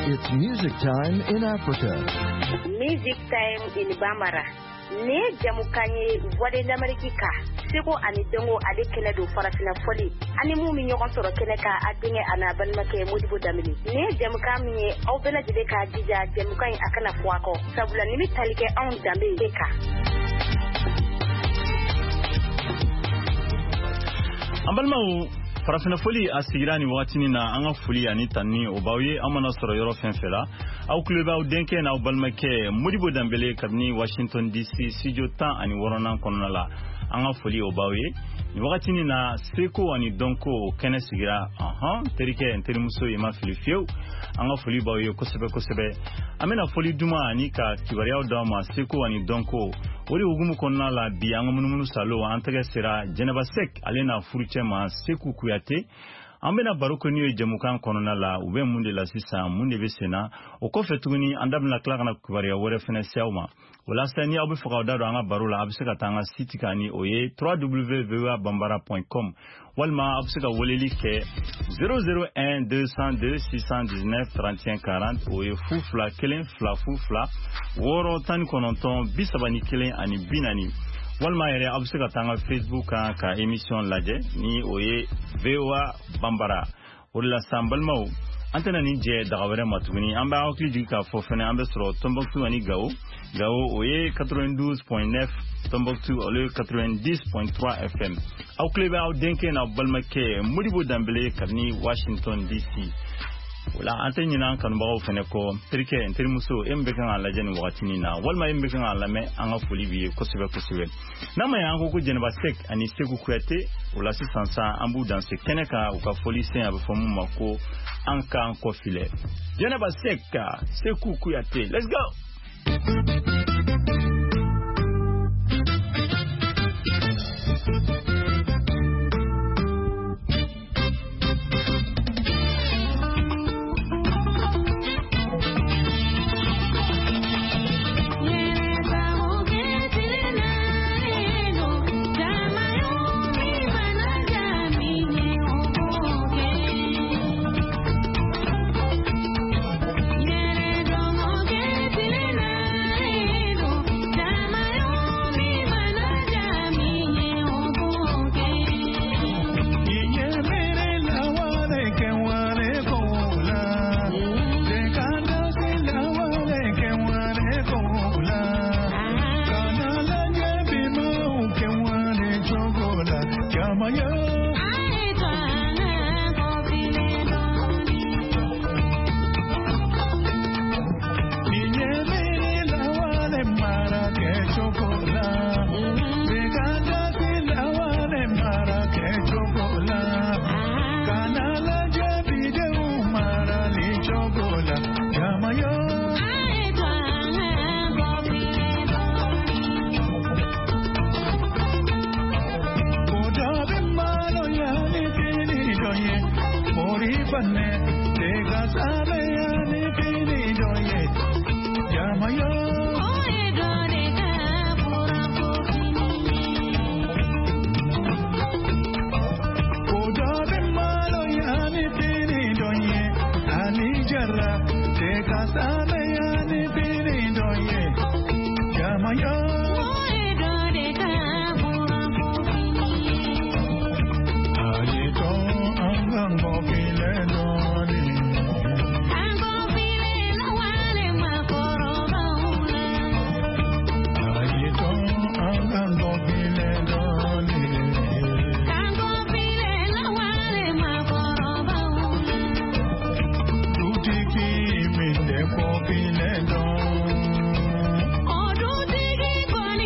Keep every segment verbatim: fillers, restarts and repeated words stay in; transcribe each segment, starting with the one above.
It's music time in Africa. Music time in Bambara. Ne jamukanye wade d'amerika seko ani dongo ade kele do farafina foli ani mu mi nyokon soro kele ka adinge ana banmake modibo damili ne jamuka mi au bela jide ka dija jamuka akana fuako sabula nimi talike on dambe deka ambalma farafina foli asigirani watini na anga foli ani tanni obawe amana soro yoro fenfela au club au denke na balmake modibo dambele kabni Washington D C studio tan ani worona konona la anga foli obawe ni wakatini na seko ani donko kene sigira aha terike enterimuso yema filifio anga foli bawe kosebe kosebe amena foli duma ani ka kibaria dama seko ani donko wori ugumu konona la bi anga munumunu salo antege sera Geneva Sek alena furuchema seku kuyate ambena baroko niyo jamukan konona la ube munde la sisa munde besena okofe tuguni andabna klaka na kubaria wore fene siauma wala sani abu foka dado anga barula abiseka tanga site kani oye w w w point v o a bambara point com walma abiseka woleli ke zero zero one deux zéro deux six un neuf trente et un quarante oye fufla kelen fla fufla woro tani kononton bisabani kelen ani binani walma yere abiseka tanga Facebook ka, ka emission laje ni oye V O A Bambara wala sambalmau antena ni je dagawere matuguni amba akli jika fofene ambe sro Tombouctou ani gao gao oye quatre-vingt-douze point neuf Tombouctou ole quatre-vingt-dix point trois F M au club au denke na balmake modibo dambele kabni Washington D C wala anteni nan kan bawo fene ko trike enterimuso embe kan ala jeni watini na walma embe kan ala me anga foli bi kosebe kosebe nama ya ngo ko Geneva Sek ani segu kuyate wala si sansa ambu dans ce keneka uka foli sen abefomu mako anka anko file Geneva Sek seku kuyate. Let's go. Oh, do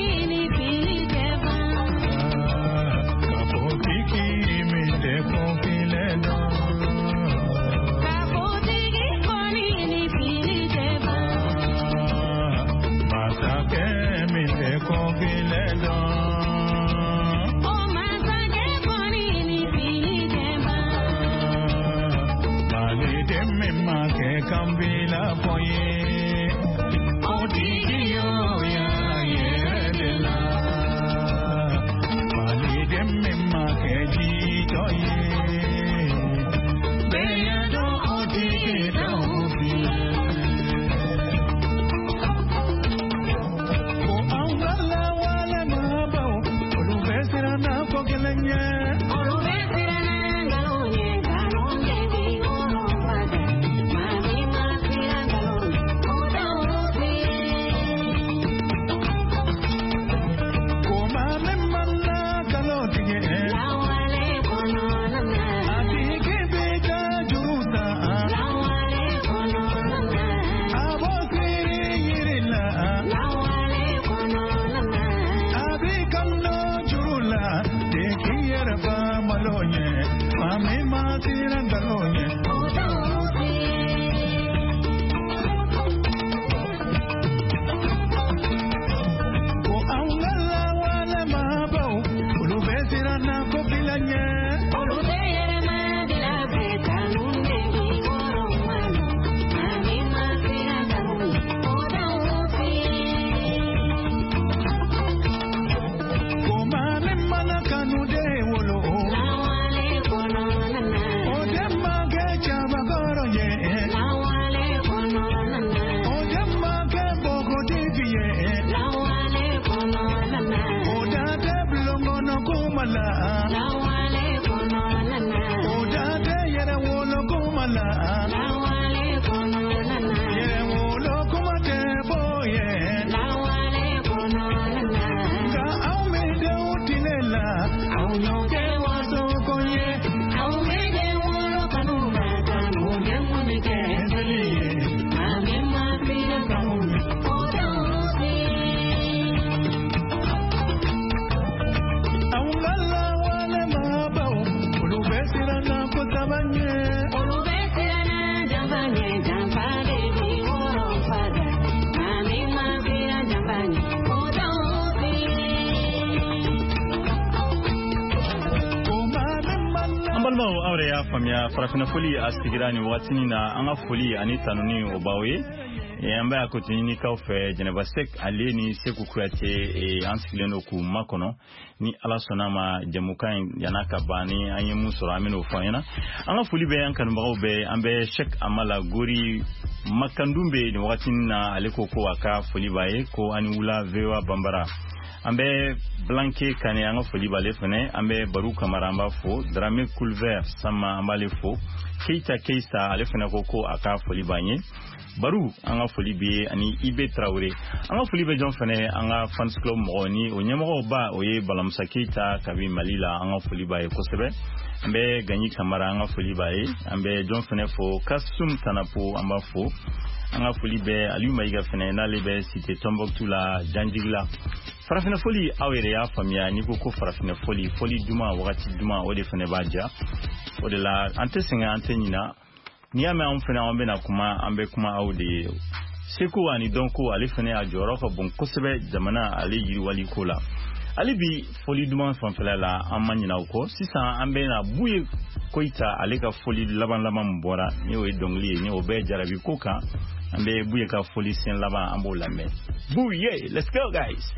y'a faamuya farafina foli a sigira ni waatini na an ka foli ani tanuni o b'aw ye an bɛ a kotini kaw fɛ Jɛnɛba Sek ale ni Seku Kuyate an sigilen don k'u makɔnɔ ni Ala sɔnna ma jamukan in yana ka ban ni an ye mun sɔrɔ an bɛ n'o fɔ an ɲɛna an ka foli bɛ an kanubagaw bɛɛ an bɛ Sheikh Amala Gori Makandumbe ni waatini na ale ko ko a ka foli b'a ye ko ani wula V O A Bambara an bɛ Blanke Kane an ka foli b'ale fɛnɛ an bɛ Baru Kamara an b'a fo Drame Coulvert Sama an b'ale fo Keita Keita ale fɛnɛ ko ko a ka foli b'an ye Baru an ka foli bɛ ani Ibe Traoré an ka foli bɛ jɔn fɛnɛ an ka fans club mɔgɔ ni o ɲɛmɔgɔ ba o ye Balamusa Keita kabi Mali la an ka foli b'a ye kosɛbɛ an bɛ Gagny Kamara an ka foli b'a ye an bɛ jɔn fɛnɛ fo Kasum Tanapo an b'a fo an ka foli bɛ Aliou Maïga fɛnɛ n'ale bɛ cité Tombouctou la Janjigi la farafina foli aw yɛrɛ y'a faamuya n'i ko ko farafina foli foli duman wagati duman o de fɛnɛ b'a ja o de la an tɛ sɛgɛn an tɛ ɲina n'i y'a mɛn an fɛnɛ an bɛna kuma an bɛ kuma aw de ye Seku ani dɔnko ale fɛnɛ a jɔyɔrɔ ka bon kosɛbɛ jamana ale yiriwali ko la ale bi foli duman fanfɛla la an ma ɲina o kɔ sisan an bɛna Buye Koyita ale ka foli laban laban min bɔra ni o ye dɔnkili ye ni o bɛ jarabi ko kan an bɛ Buye ka foli sen laban an b'o lamɛn Buye, let's go guys.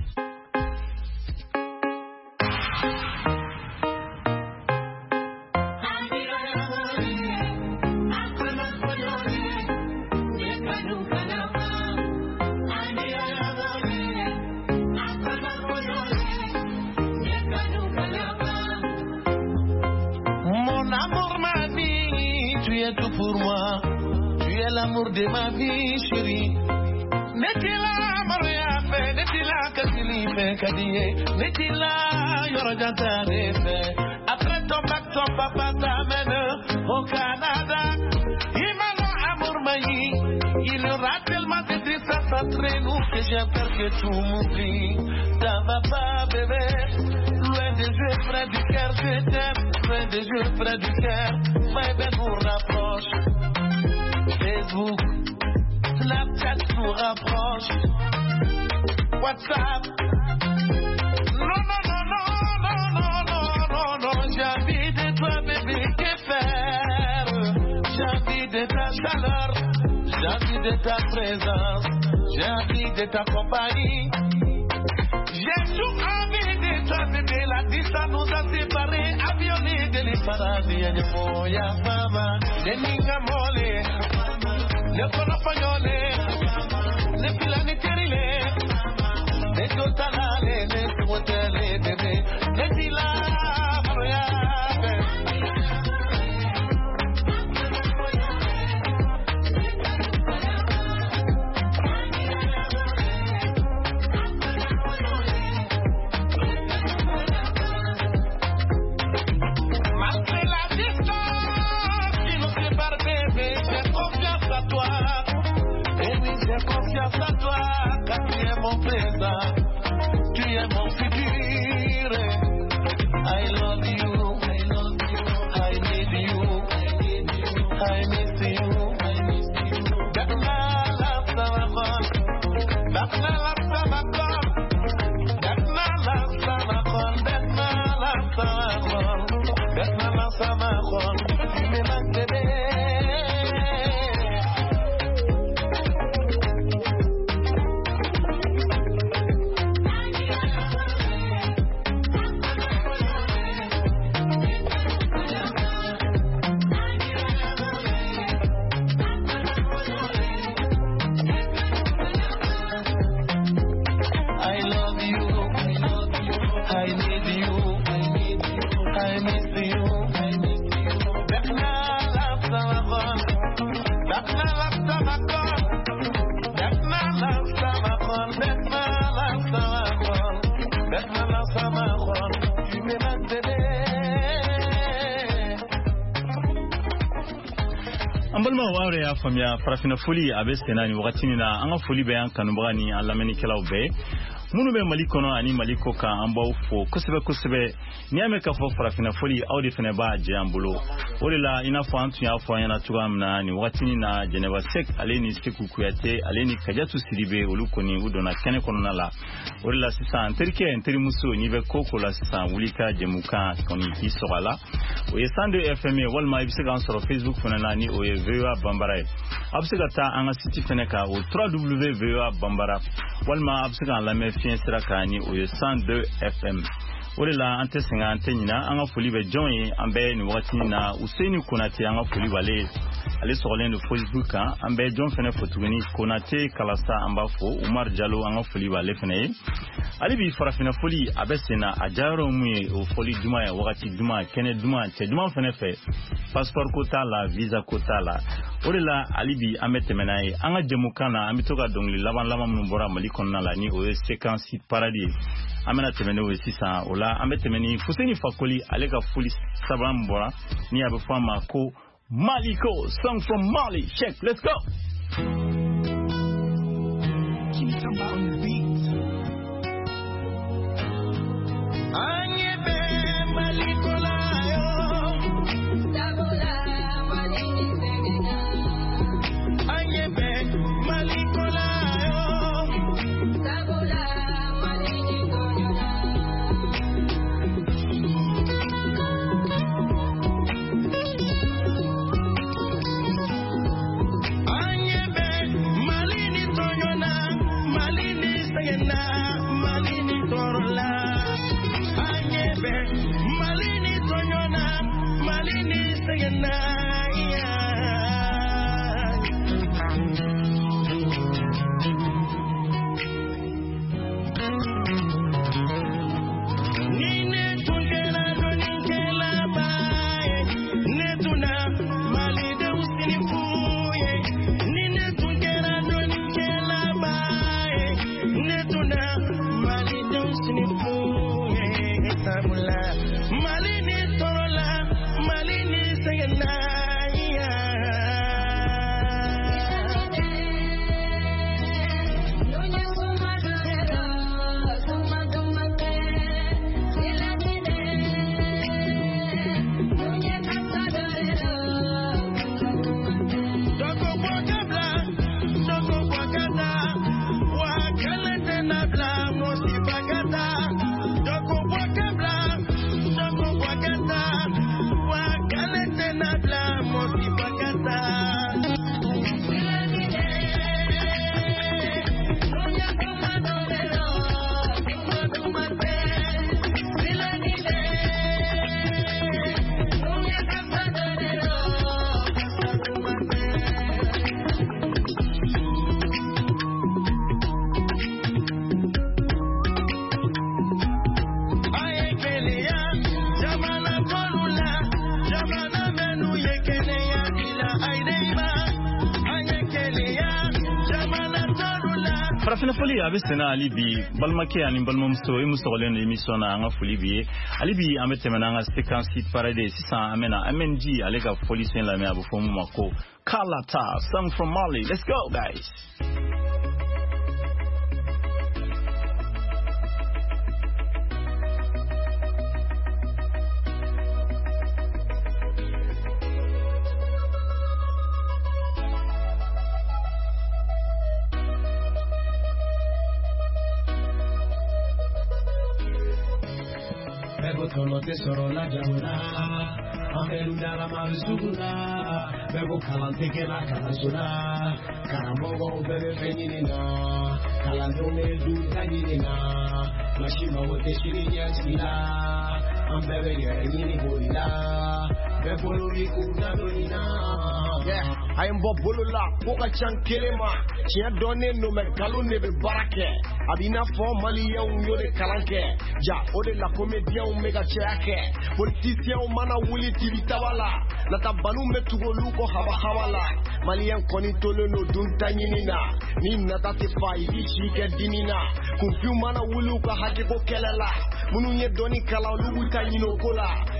Pour moi, tu es l'amour de ma vie chérie. Netila Maria fe, netila Kasili fe Kadie, netila Yorojanta fe. Après ton bac, ton papa t'amène au Canada. Il m'a l'amour maï, il y aura tellement de distance entre nous que j'ai peur que tout m'oublie. Ça va pas bébé, loin des yeux, près du cœur, je t'aime. Loin des yeux, près du cœur, mais nous rapproche. Facebook, Snapchat nous rapproche. WhatsApp. Non, non, non, non, non, non, non, non, non. J'ai envie de toi, bébé, que faire? J'ai envie de ta chaleur, j'ai envie de ta présence, j'ai envie de ta compagnie. J'ai tout envie de toi, bébé, la distance nous a séparés, avionnés de l'Iparadis, et de Moya Fama, de Ningamole, de Konopagnole, de Pilani Terile, de Totalale, de Totale, bébé, de Tila, confiance à toi, car tu es mon présent, tu es mon futur. I love you, I love you, I need you, I miss you. Dakna la samakon, dakna la samakon, dakna la samakon, dakna la samakon, dakna la samakon. Tu me manques bébé. Ambalma wawre ya famia farafina foli abe senani wakati na anga foli be an kanubaga ni an lamɛnnikɛlaw bɛɛ munu be mali kono ani mali ko ka ambaw fo kosebe kosebe niame ka fo farafina foli awde fene ba je ambulo olila ina fo antu ya fo yana tugamna ni watini na Geneva sek aleni seku kuyate aleni kajatu sidibe olukoni udona kene kono nala olila sisa anterike enteri muso ni be koko la sisa wulika jemuka koni isogala oye sande F M walma ibsega sur Facebook fona ni oye V O A Bambara absega ta anga site fene ka o w w w point v o a bambara walma absega la me fien siraka ni oye cent deux F M Olila ante singa ante nina anga foli be join ambe ni wakati na Usaini Konate anga foli wale ale soglen de Facebook hein ambe John fene fotugeni Konate Kalasa amba fo Umar Diallo anga foli wale fene ali bi farafina foli abesena ajaro muye o foli duma ya wakati duma kene duma che duma fene fe passeport kota la visa kota la olila ali bi amete menaye anga jemukana amitoka dongli laban laban munbora malikon na la ni o séquence paradis amena temene we sisa ola ametemeni Fuseni Fakoli alega fuli sabambora ni abefama ko Maliko song from Mali. Check, let's go. Give me some on the beat. Anyebe Maliko la yo. Dabola Malini segena. Anyebe Maliko la yo. Dabola Malini gonyona. Farafina foli abesena alibi balmake ani balmomsto e musolen emission na nga foli bi alibi ametemena nga séquence hit parade six amena amenji alega foli sen la me abufomu mako Kalata song from Mali. Let's go guys. Solo tesoro la jamuna, ameruda la marzuna, bebo kalante ke la kalasuna, karamogo bebe feninina, kalandone du tagirina, mashima wote shirinya skila, ambebe yerini gorila, bebo lori kuna donina. Yeah, I am Bob Bulula, Boka Chankelema, Chia Donne no Mekalo Nebe Barake, Abina for Mali Young Yode Kalanke, Ja Ode la Comedia Omega Cheake, Politicia Mana Wuli Tibitawala, Nata Banu Metugo Luko Hava Hawala, Malian Konitolo no Duntanina, Nin Natate Fai, Shike Dinina, Kumfu Mana Wuluka Hakeko Kelela, Mununye Doni Kala Lubuta Yino Kola,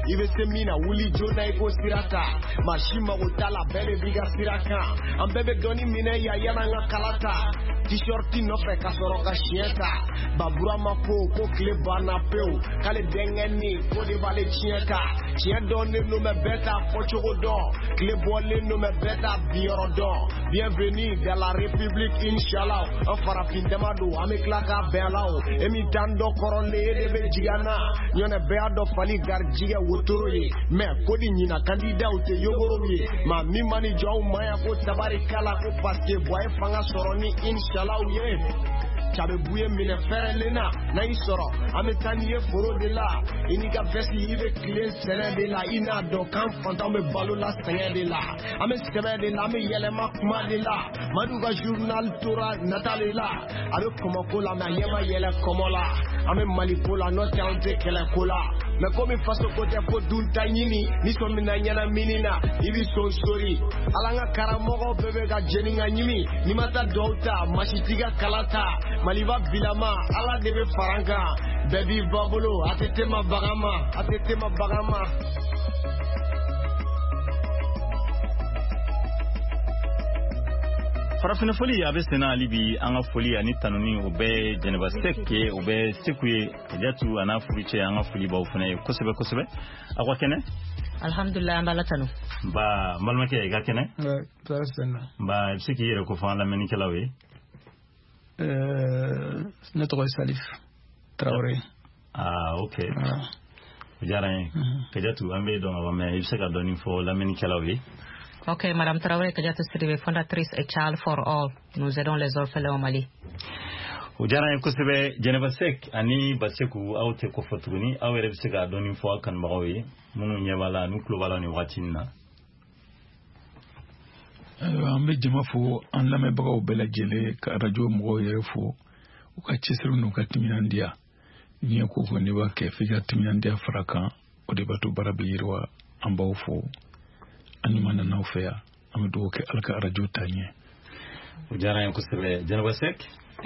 i bɛ se min na wuli joona i ko sira ta maa si mago t'a la bɛɛ de b'i ka sira kan an bɛɛ bɛ dɔɔni minɛ yan yan'an ka kala ta t-shirt nɔfɛ ka sɔrɔ ka siɲɛ ta babura ma ko ko tile banna pewu k'ale denkɛni ko de b'ale tiɲɛ ta tiɲɛ dɔnnen don mɛ bɛɛ t'a fɔcogo dɔn tile bɔlen don mɛ bɛɛ t'a biyɔrɔ dɔn bienvenue dans la république inshallah an farafin dama don an bɛ tila k'a bɛn la o e min t'an dɔ kɔrɔlen e de bɛ jigin an na ɲɔnɛ bɛɛ y'a dɔn fali garijigɛ wotoro ye mɛ ko di ɲina kandidaw tɛ yogoro ye maa min ma ni jɔ aw ma yan ko tabarikala ko parce que bɔ a ye fanga sɔrɔ ni inshallah ye Chabe buye mine fɛrɛlen na n'a y'i sɔrɔ an bɛ taa n'i ye foro de la i n'i ka vɛsi i bɛ tile sɛnɛ de la i n'a dɔn k'an fantanw bɛ balo la sɛgɛn de la an bɛ sɛbɛn de la an bɛ yɛlɛma kuma de la Madu ka journal tora nata de la a bɛ kɔmɔko la mɛ a ɲɛ ma yɛlɛ kɔmɔ la an bɛ Maliko la n'o tɛ an tɛ kɛlɛko la mɛ komi faso ko tɛ fo dunta ɲini ni sɔn mina ɲɛnamini na i bɛ sonsori ala an ka karamɔgɔw bɛɛ bɛ ka jeni ka ɲimi ni ma taa dɔw ta masi t'i ka kala ta Maliba bilama ala de bɛ fara kan bɛɛ b'i ba bolo a tɛ tema bagan ma a tɛ tema bagan ma farafina foli a bɛ senna hali bi an ka foli ani tanuni o bɛ Jɛnɛba Sek ye o bɛ Seku ye Kajatu a n'a furucɛ an ka foli b'aw fana ye kosɛbɛ kosɛbɛ a ka kɛnɛ alhamdulillah an b'a la tanu nba n balimakɛ i ka kɛnɛ nba i bɛ se k'i yɛrɛ ko fɔ an lamɛnnikɛlaw ye ne tɔgɔ ye Salif Traoré ah ok o diyara n ye Kajatu an bɛ dɔn ka ban mɛ i bɛ se ka dɔɔni fɔ lamɛnnikɛlaw ye. Ok, Madame Traoré Kadiatou Sidibé, fondatrice et Child for All. Nous aidons les orphelins au Mali. O diyara n ye kosɛbɛ Jɛnɛba Sek ani Baseku aw tɛ kɔfɛ tuguni aw yɛrɛ bɛ se ka dɔɔni fɔ a kanubagaw ye minnu ɲɛ b'a la n'u tulo b'a la nin wagati in na. An bɛ jama fo an lamɛnbagaw bɛɛ lajɛlen ka radio mɔgɔw yɛrɛ fo u ka cɛsiri n'u ka timinandiya diɲɛ ko fɔ n'i b'a kɛ f'i ka timinandiya fara kan o de b'a to baara bɛ yiriwa an b'aw fo an ɲuman nana aw fɛ yan an bɛ dugawu kɛ ala ka radio ta ɲɛ. O diyara n ye kosɛbɛ Jɛnɛba Sek.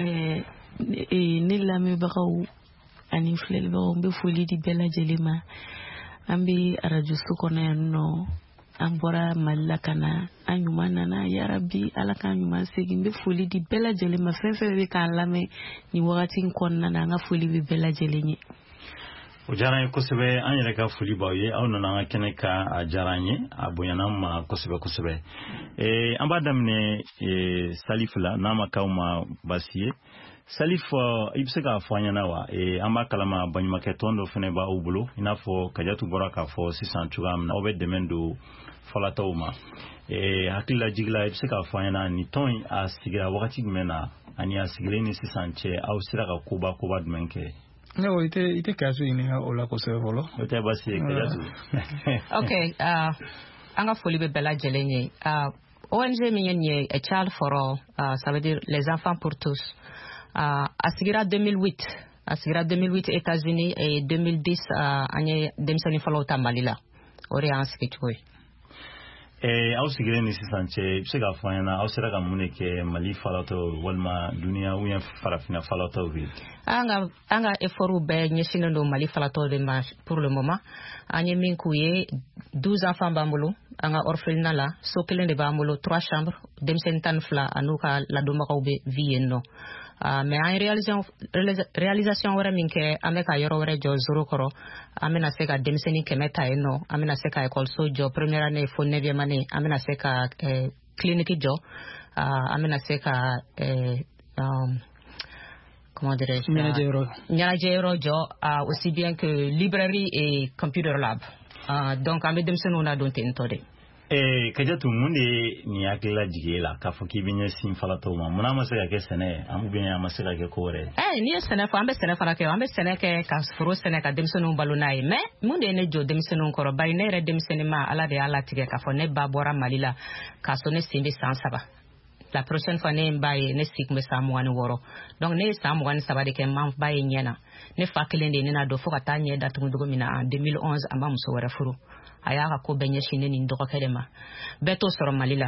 Ne lamɛnbagaw ani filɛlibagaw n bɛ foli di bɛɛ lajɛlen ma an bɛ radio so kɔnɔ yan nɔ an bɔra Mali la ka na an ɲuman nana yarabi ala k'an ɲuman segin n bɛ foli di bɛɛ lajɛlen ma fɛn fɛn bɛ k'an lamɛn nin wagati in kɔnɔna na an ka foli bɛ bɛɛ lajɛlen ye. O diyara n ye kosɛbɛ an yɛrɛ ka foli b'aw ye aw nana an ka kɛnɛ kan a diyara an ye a bonyana an ma kosɛbɛ kosɛbɛ an b'a daminɛ Salif la n'a ma k'aw ma baasi ye Salif i bɛ se k'a fɔ an ɲɛna wa an b'a kalama baɲumankɛ tɔn dɔ fana b'aw bolo i n'a fɔ Kajatu bɔra k'a fɔ sisan cogoya min na aw bɛ dɛmɛ don falatɔw ma hakilila jigila i bɛ se k'a fɔ an ɲɛna nin tɔn in a sigira wagati jumɛn na ani a sigilen ni sisan cɛ aw sera ka koba koba jumɛn kɛ. Ne o ite ite kaso ɲininka o la kosɛbɛ fɔlɔ. O tɛ baasi ye Kajatu. Ok an ka foli bɛ bɛɛ lajɛlen ye O N G min ye nin ye A Child for All ça veut dire les enfants pour tous a sigira deux mille huit a sigira deux mille huit États-Unis et deux mille dix an ye denmisɛnnin fɔlɔw ta Mali la o de y'an sigi cogo ye. aw sigilen ni sisan cɛ i bɛ se k'a fɔ an ɲɛna aw sera ka mun de kɛ Mali falatɔ walima duniya ou bien farafinna falatɔw ye. An ka an ka effort bɛɛ ɲɛsinnen don Mali falatɔw de ma pour le moment an ye min k'u ye douze enfants b'an bolo an ka orphelinat la so kelen de b'an bolo trois chambres denmisɛnnin tan ni fila an'u ka ladonbagaw bɛ vi yen nɔ. Uh, mais an réalisation réalisation wɛrɛ min kɛ an bɛ ka yɔrɔ wɛrɛ jɔ zoro kɔrɔ an bɛna se ka denmisɛnnin kɛmɛ ta yen nɔ an bɛna se ka école jɔ première année fo neuvième année an bɛna se ka eh, clinique jɔ uh, an bɛna se ka eh, um, comment dirais-je ɲɛnajɛ yɔrɔ jɔ uh, aussi bien que librairie et computer lab uh, donc an bɛ denmisɛnninw ladon ten tɔ de. Eh, Kajatu mun de ye nin hakilila jigin e la k'a fɔ k'i bɛ ɲɛsin falatɔw ma mun n'a ma se ka kɛ sɛnɛ an ou bien a ma se ka kɛ ko wɛrɛ. Eh, n'i ye sɛnɛ fɔ an bɛ sɛnɛ fana kɛ an bɛ sɛnɛ kɛ ka foro sɛnɛ ka denmisɛnninw balo n'a ye mais mun de ye ne jɔ denmisɛnninw kɔrɔ bari ne yɛrɛ denmisɛnnin ma ala de y'a latigɛ k'a fɔ ne ba bɔra Mali la k'a sɔrɔ ne sen bɛ san saba la prochaine fois ne ye n ba ye ne si tun bɛ san mugan ni wɔɔrɔ donc ne ye san mugan ni saba de kɛ n ma n ba ye ɲɛ na ne fa kelen de ye ne na dɔn fo ka taa ɲɛ datugu cogo min na en deux mille onze an b'a muso wɛrɛ furu a y'a ka ko bɛɛ ɲɛsin ne ni n dɔgɔkɛ de ma bɛɛ t'o sɔrɔ Mali la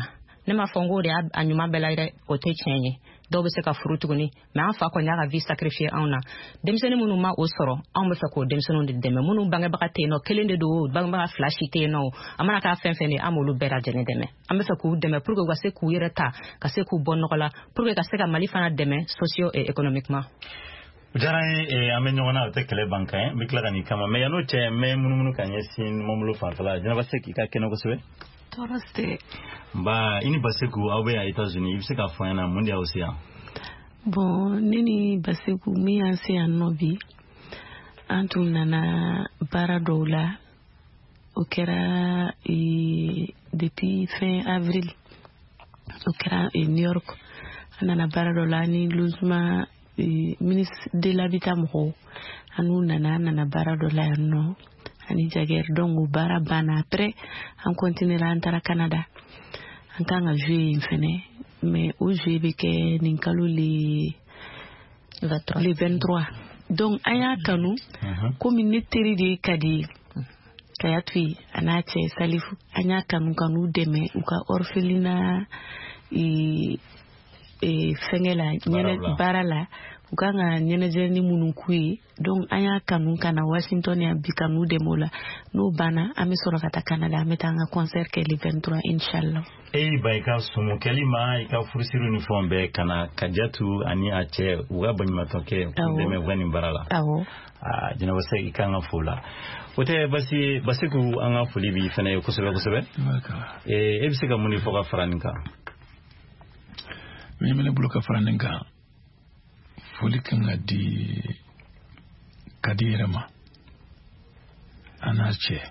ne ma fongo de a nyuma belaire o te chenye do be se ka furu tuguni mais an fa ko nya ga vie sacrifier an na demsene munu ma o soro an be fa ko demsene de deme munu bange baka te no kelende do bange baka flashi te no amana ka fen fen ni amolu bera jene deme an be fa ko deme pour que ga se ku yireta ka se ku bonno kola pour que ka se ka mali fana deme socio et économiquement jaran e ame nyona te kele banka e mi kla ni kama me yano che me munu munu kanye sin momulu fa fala jana base ki ka keno ko sebe Toroste. Ba ini baseku awe ya États-Unis ibse ka fanya mundi ausia. Bon nini baseku mi anse anobi antu nana bara dola okera e depuis fin avril okera e New York nana bara dola ni luzma e, ministre de l'habitat mo anu nana nana bara dola no ani jager dongo bara bana après on continue la antara Canada en tant que jouer infini mais au jouer beke ninkalo les les vingt-trois donc aya kanu comme une teri de kadi kayatwi anache salifu anya kanu kanu deme uka orphelina e e fengela nyene barala ukanga nyene jeni munukui donc anya kanu kana Washington ya bikanu demola no bana amisoro kata Canada ametanga concert ke le vingt-trois inshallah e baika sumu kelima ika furisiru uniform be kana kajatu ani ache uga banyima toke deme wani barala awo ah jina wase ikanga fula wote basi basi ku anga fuli bi fene kusebe kusebe e ebisika muni foka franinka mimi buluka franinka foli kanga di kadirama anache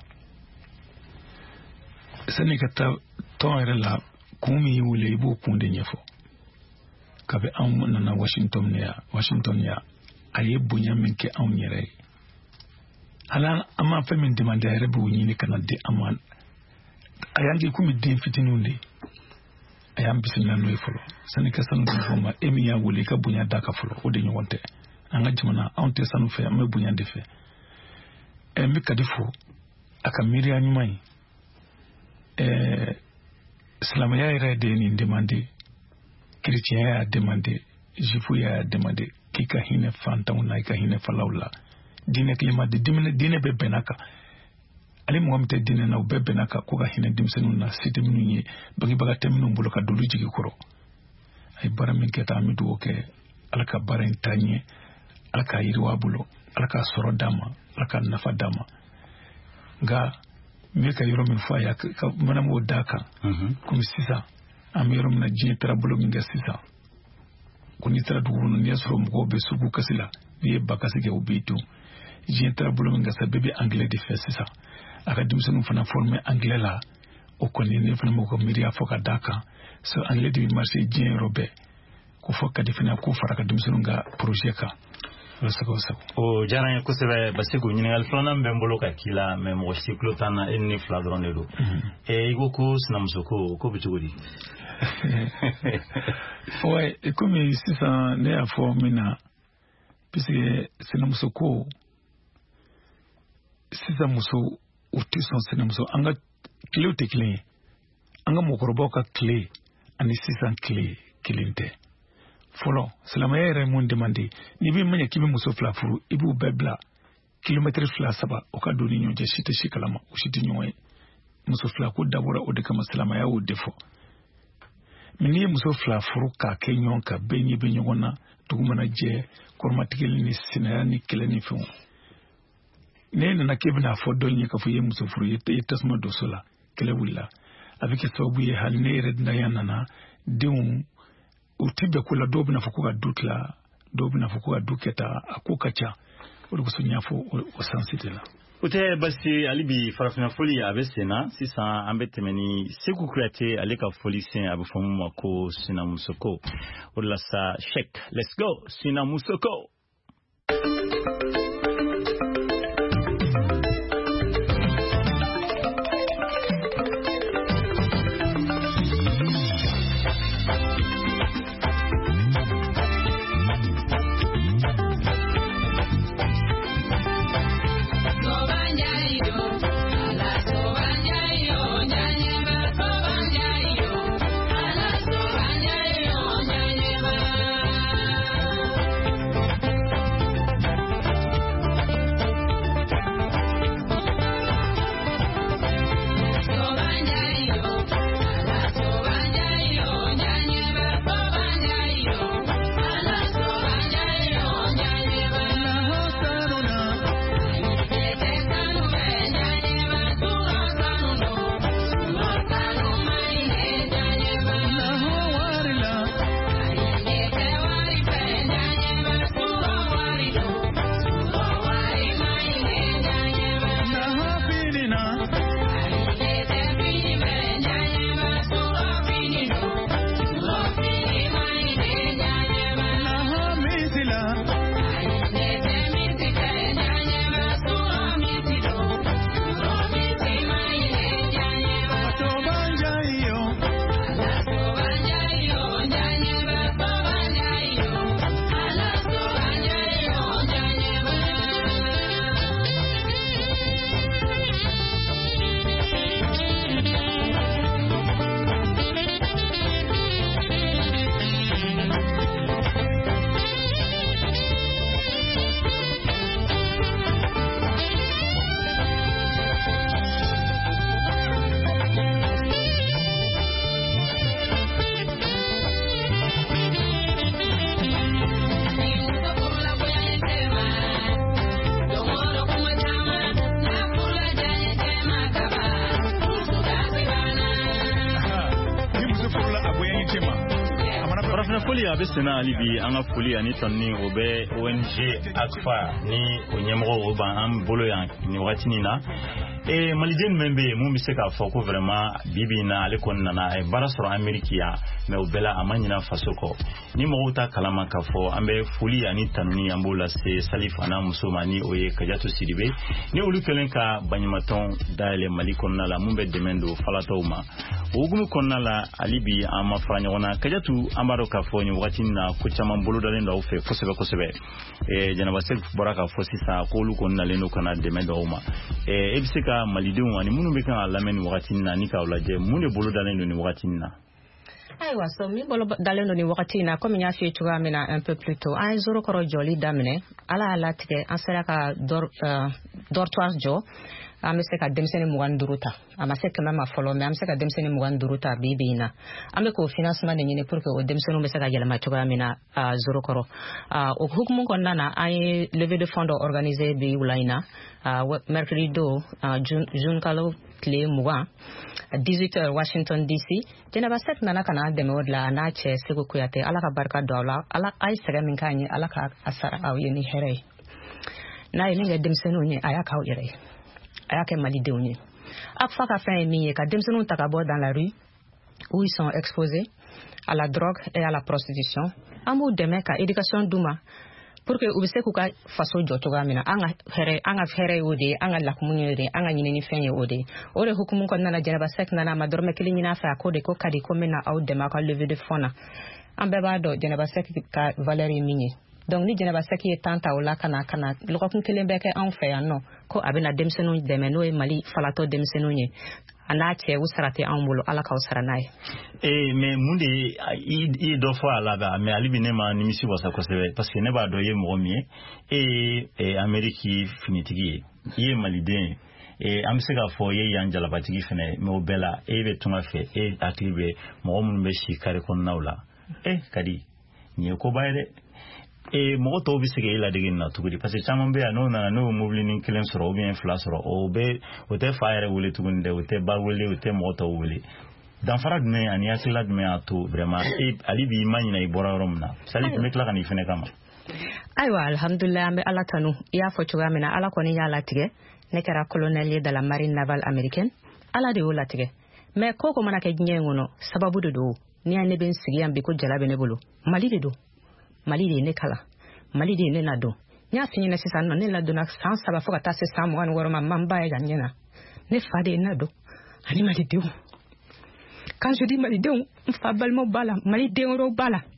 sani kata tonere la kumi wule ibu kunde nyefo kabe amu na Washington ya Washington ya aye bunya minke amu nyere hala ama femin demande ay rebu nyini kana de aman ayangi kumi den fitinundi ayam bisimila no ifolo sani ka sanu dum foma emi ya wule ka bunya daka folo o de nyonte anga jimana onte sanu fe am bunya de fe e mi kadifo aka miri anyumai eh islam ya ira de ni demande chrétien ya demande jifu ya demande kika hine fanta una ka hine falawla dine klima de dimene dine be benaka ali mo amte dine na be benaka ko ga hine dimsenu na sitim nyi bangi baga temnu mbulu ka dulu jigi koro ay baramin keta amidu oke alaka barin tanye alaka yirwa bulo alaka soro dama alaka nafa dama ga me ka yoro min fa ya ka mana mo daka comme sisa am yoro na jin trabulo min ga sisa kuni tra duguru ni yasro mo be sugu kasila be bakasi ke obitu jin trabulo min ga sa bebe anglais de fait sisa aka dimsenu fana former anglais la o koni ne fana mo ko miria foka daka so anglais de marché jin robe ko foka defina ko faraka dimsenu ga projet ka o jaran ko sebe basiku nyini alfana mbembolo ka kila me mo cyclo tana enni fladron de do e igo ko snamsoko ko bitugodi ouais et comme ici ça ne a formina puisque snamsoko sisa muso uti son snamso anga clé te clé anga mo korboka clé ani sisa clé kilinte folo salama yere mun demande ni bi manya kibi muso fla furu ibu bebla kilometre fla saba o ka doni nyoje site shikalama o shiti nyoy muso fla ko dabura o de kama salama ya o defo mini muso fla furu ka kenyon ka benyi benyi wona tugumana je kormatigel ni sinaya ni keleni fu ne na kibna fo donyi ka fu ye muso furu yete tasma do sola kele willa avec sababu ye hal ne red na yanana dium utibe kula dobu na fukuga dutla dobu na fukuga duketa akukacha uri kusunyafo o sansitela ute basi alibi farafina foli abesena sisa ambete meni seku kreate aleka foli sen abufomu mako sina musoko urla sa shek let's go sina musoko farafina foli a bɛ senna hali bi an ka foli ani tɔnni o bɛ O N G ACFA ni o ɲɛmɔgɔ o b'an bolo yan nin wagati na ee maliden min bɛ yen mun bɛ se k'a fɔ ko vraiment bibi in na ale kɔni nana a ye baara sɔrɔ Amérique yan mais o bɛɛ la a ma ɲina faso kɔ ni mɔgɔw ta kalama k'a fɔ an bɛ foli ani tanuni an b'o lase Salif n'a muso ma ni o ye Kadiatou Sidibe ni olu kɛlen ka baɲumaton dayɛlɛ Mali kɔnɔna la mun bɛ dɛmɛ don falatɔw ma o hukumu kɔnɔna la hali bi an ma fara ɲɔgɔn na Kadiatou an b'a dɔn k'a fɔ nin wagati na ko caman bolodalen don aw fɛ kosɛbɛ kosɛbɛ ee Janaba Seck bɔra k'a fɔ sisan ko olu kɔni nalen don ka na dɛmɛ dɔw ma ee e bɛ se ka malidenw ani minnu bɛ kan ka lamɛn nin wagati na ni k'aw lajɛ mun de bolodalen don nin wagati na ayiwa so min bolo dalen don nin wagati na comme y'a f'i cogoya min na un peu plus tôt an ye zoro kɔrɔ jɔli daminɛ ala y'a latigɛ an sera ka dortoir jɔ an bɛ se ka denmisɛnnin mugan ni duuru ta a ma se kɛmɛ ma fɔlɔ mais an bɛ se ka denmisɛnnin mugan ni duuru ta bi bi in na an bɛ k'o financement de ɲini pour que o denmisɛnninw bɛ se ka yɛlɛma cogoya min na zoro kɔrɔ o hukumu kɔnɔna na an ye levée de fonds dɔ organiser bi wula in na mercredi don june kalo tile mugan dix-huit heures Washington D C Janaba Seck nana ka na dɛmɛ o de la a n'a cɛ Segu Kuyate ala ka barika don aw la ala a ye sɛgɛn min k'an ye ala ka a sara aw ye ni hɛrɛ ye n'a ye min kɛ denmisɛnninw ye a y'a k'aw yɛrɛ ye a y'a kɛ malidenw ye ACFA ka fɛn ye min ye ka denmisɛnninw ta ka bɔ dans la rue où ils sont exposés à la drogue et à la prostitution an b'u dɛmɛ ka éducation d'u ma pour que u bɛ se k'u ka faso jɔ cogoya min na an ka hɛrɛ an ka hɛrɛ ye o de ye an ka lakumu ye o de ye an ka ɲinini fɛn ye o de ye o de hukumu kɔnɔna na Janaba Seck nana a ma dɔrɔmɛ kelen ɲini a fɛ a ko de ko ka di ko n bɛ na aw dɛmɛ aw ka levée de fonds na an bɛɛ b'a dɔn Janaba Seck ka valeur ye min ye donc ni Janaba Seck ye temps ta o la ka na ka na lɔgɔkun kelen bɛ kɛ anw fɛ yan nɔ ko a bɛna denmisɛnninw dɛmɛ n'o ye Mali falatɔ denmisɛnninw ye a n'a cɛ u sara tɛ anw bolo ala k'aw sara n'a ye. ee mais mun de i ye dɔ fɔ a la ba mais hali bi ne ma nimisi wasa kosɛbɛ parce que ne b'a dɔn i ye mɔgɔ min ye e ye Amérique finitigi ye i ye maliden ye an bɛ se k'a fɔ i ye yan jalabatigi fɛnɛ mais o bɛɛ la e bɛ tunga fɛ e hakili bɛ mɔgɔ minnu bɛ si kare kɔnɔnaw la e ka di nin ye koba ye dɛ e mɔgɔ tɔw bɛ se k'e ladege nin na cogo di parce que caman bɛ yan n'o nana n'o mobili ni kelen sɔrɔ ou bien fila sɔrɔ o bɛ o tɛ fa yɛrɛ wele tuguni dɛ o tɛ ba wele o tɛ mɔgɔ tɔw wele danfara jumɛn ani hakilila jumɛn y'a to vraiment e hali bi i ma ɲinɛ i bɔra yɔrɔ min na Salif n bɛ tila ka nin fɛnɛ kama. ayiwa alhamdulilayi an bɛ ala tanu i y'a fɔ cogoya min na ala kɔni y'a latigɛ ne kɛra colonel ye de la marine navale américaine ala de y'o latigɛ mais ko ko mana kɛ diɲɛ in kɔnɔ sababu de don ni ne bɛ n sigi yan bi ko jala bɛ ne bolo Mali de don Mali de ye ne kalan Mali de ye ne ladon n y'a f'i ɲɛna sisan nɔ ne ladonna san saba fo ka taa se san mugan ni wɔɔrɔ ma man ba ye ka ɲɛ na ne fa de ye ne ladon ani malidenw quand je dis malidenw n fa balimaw b'a la maliden wɛrɛw b'a la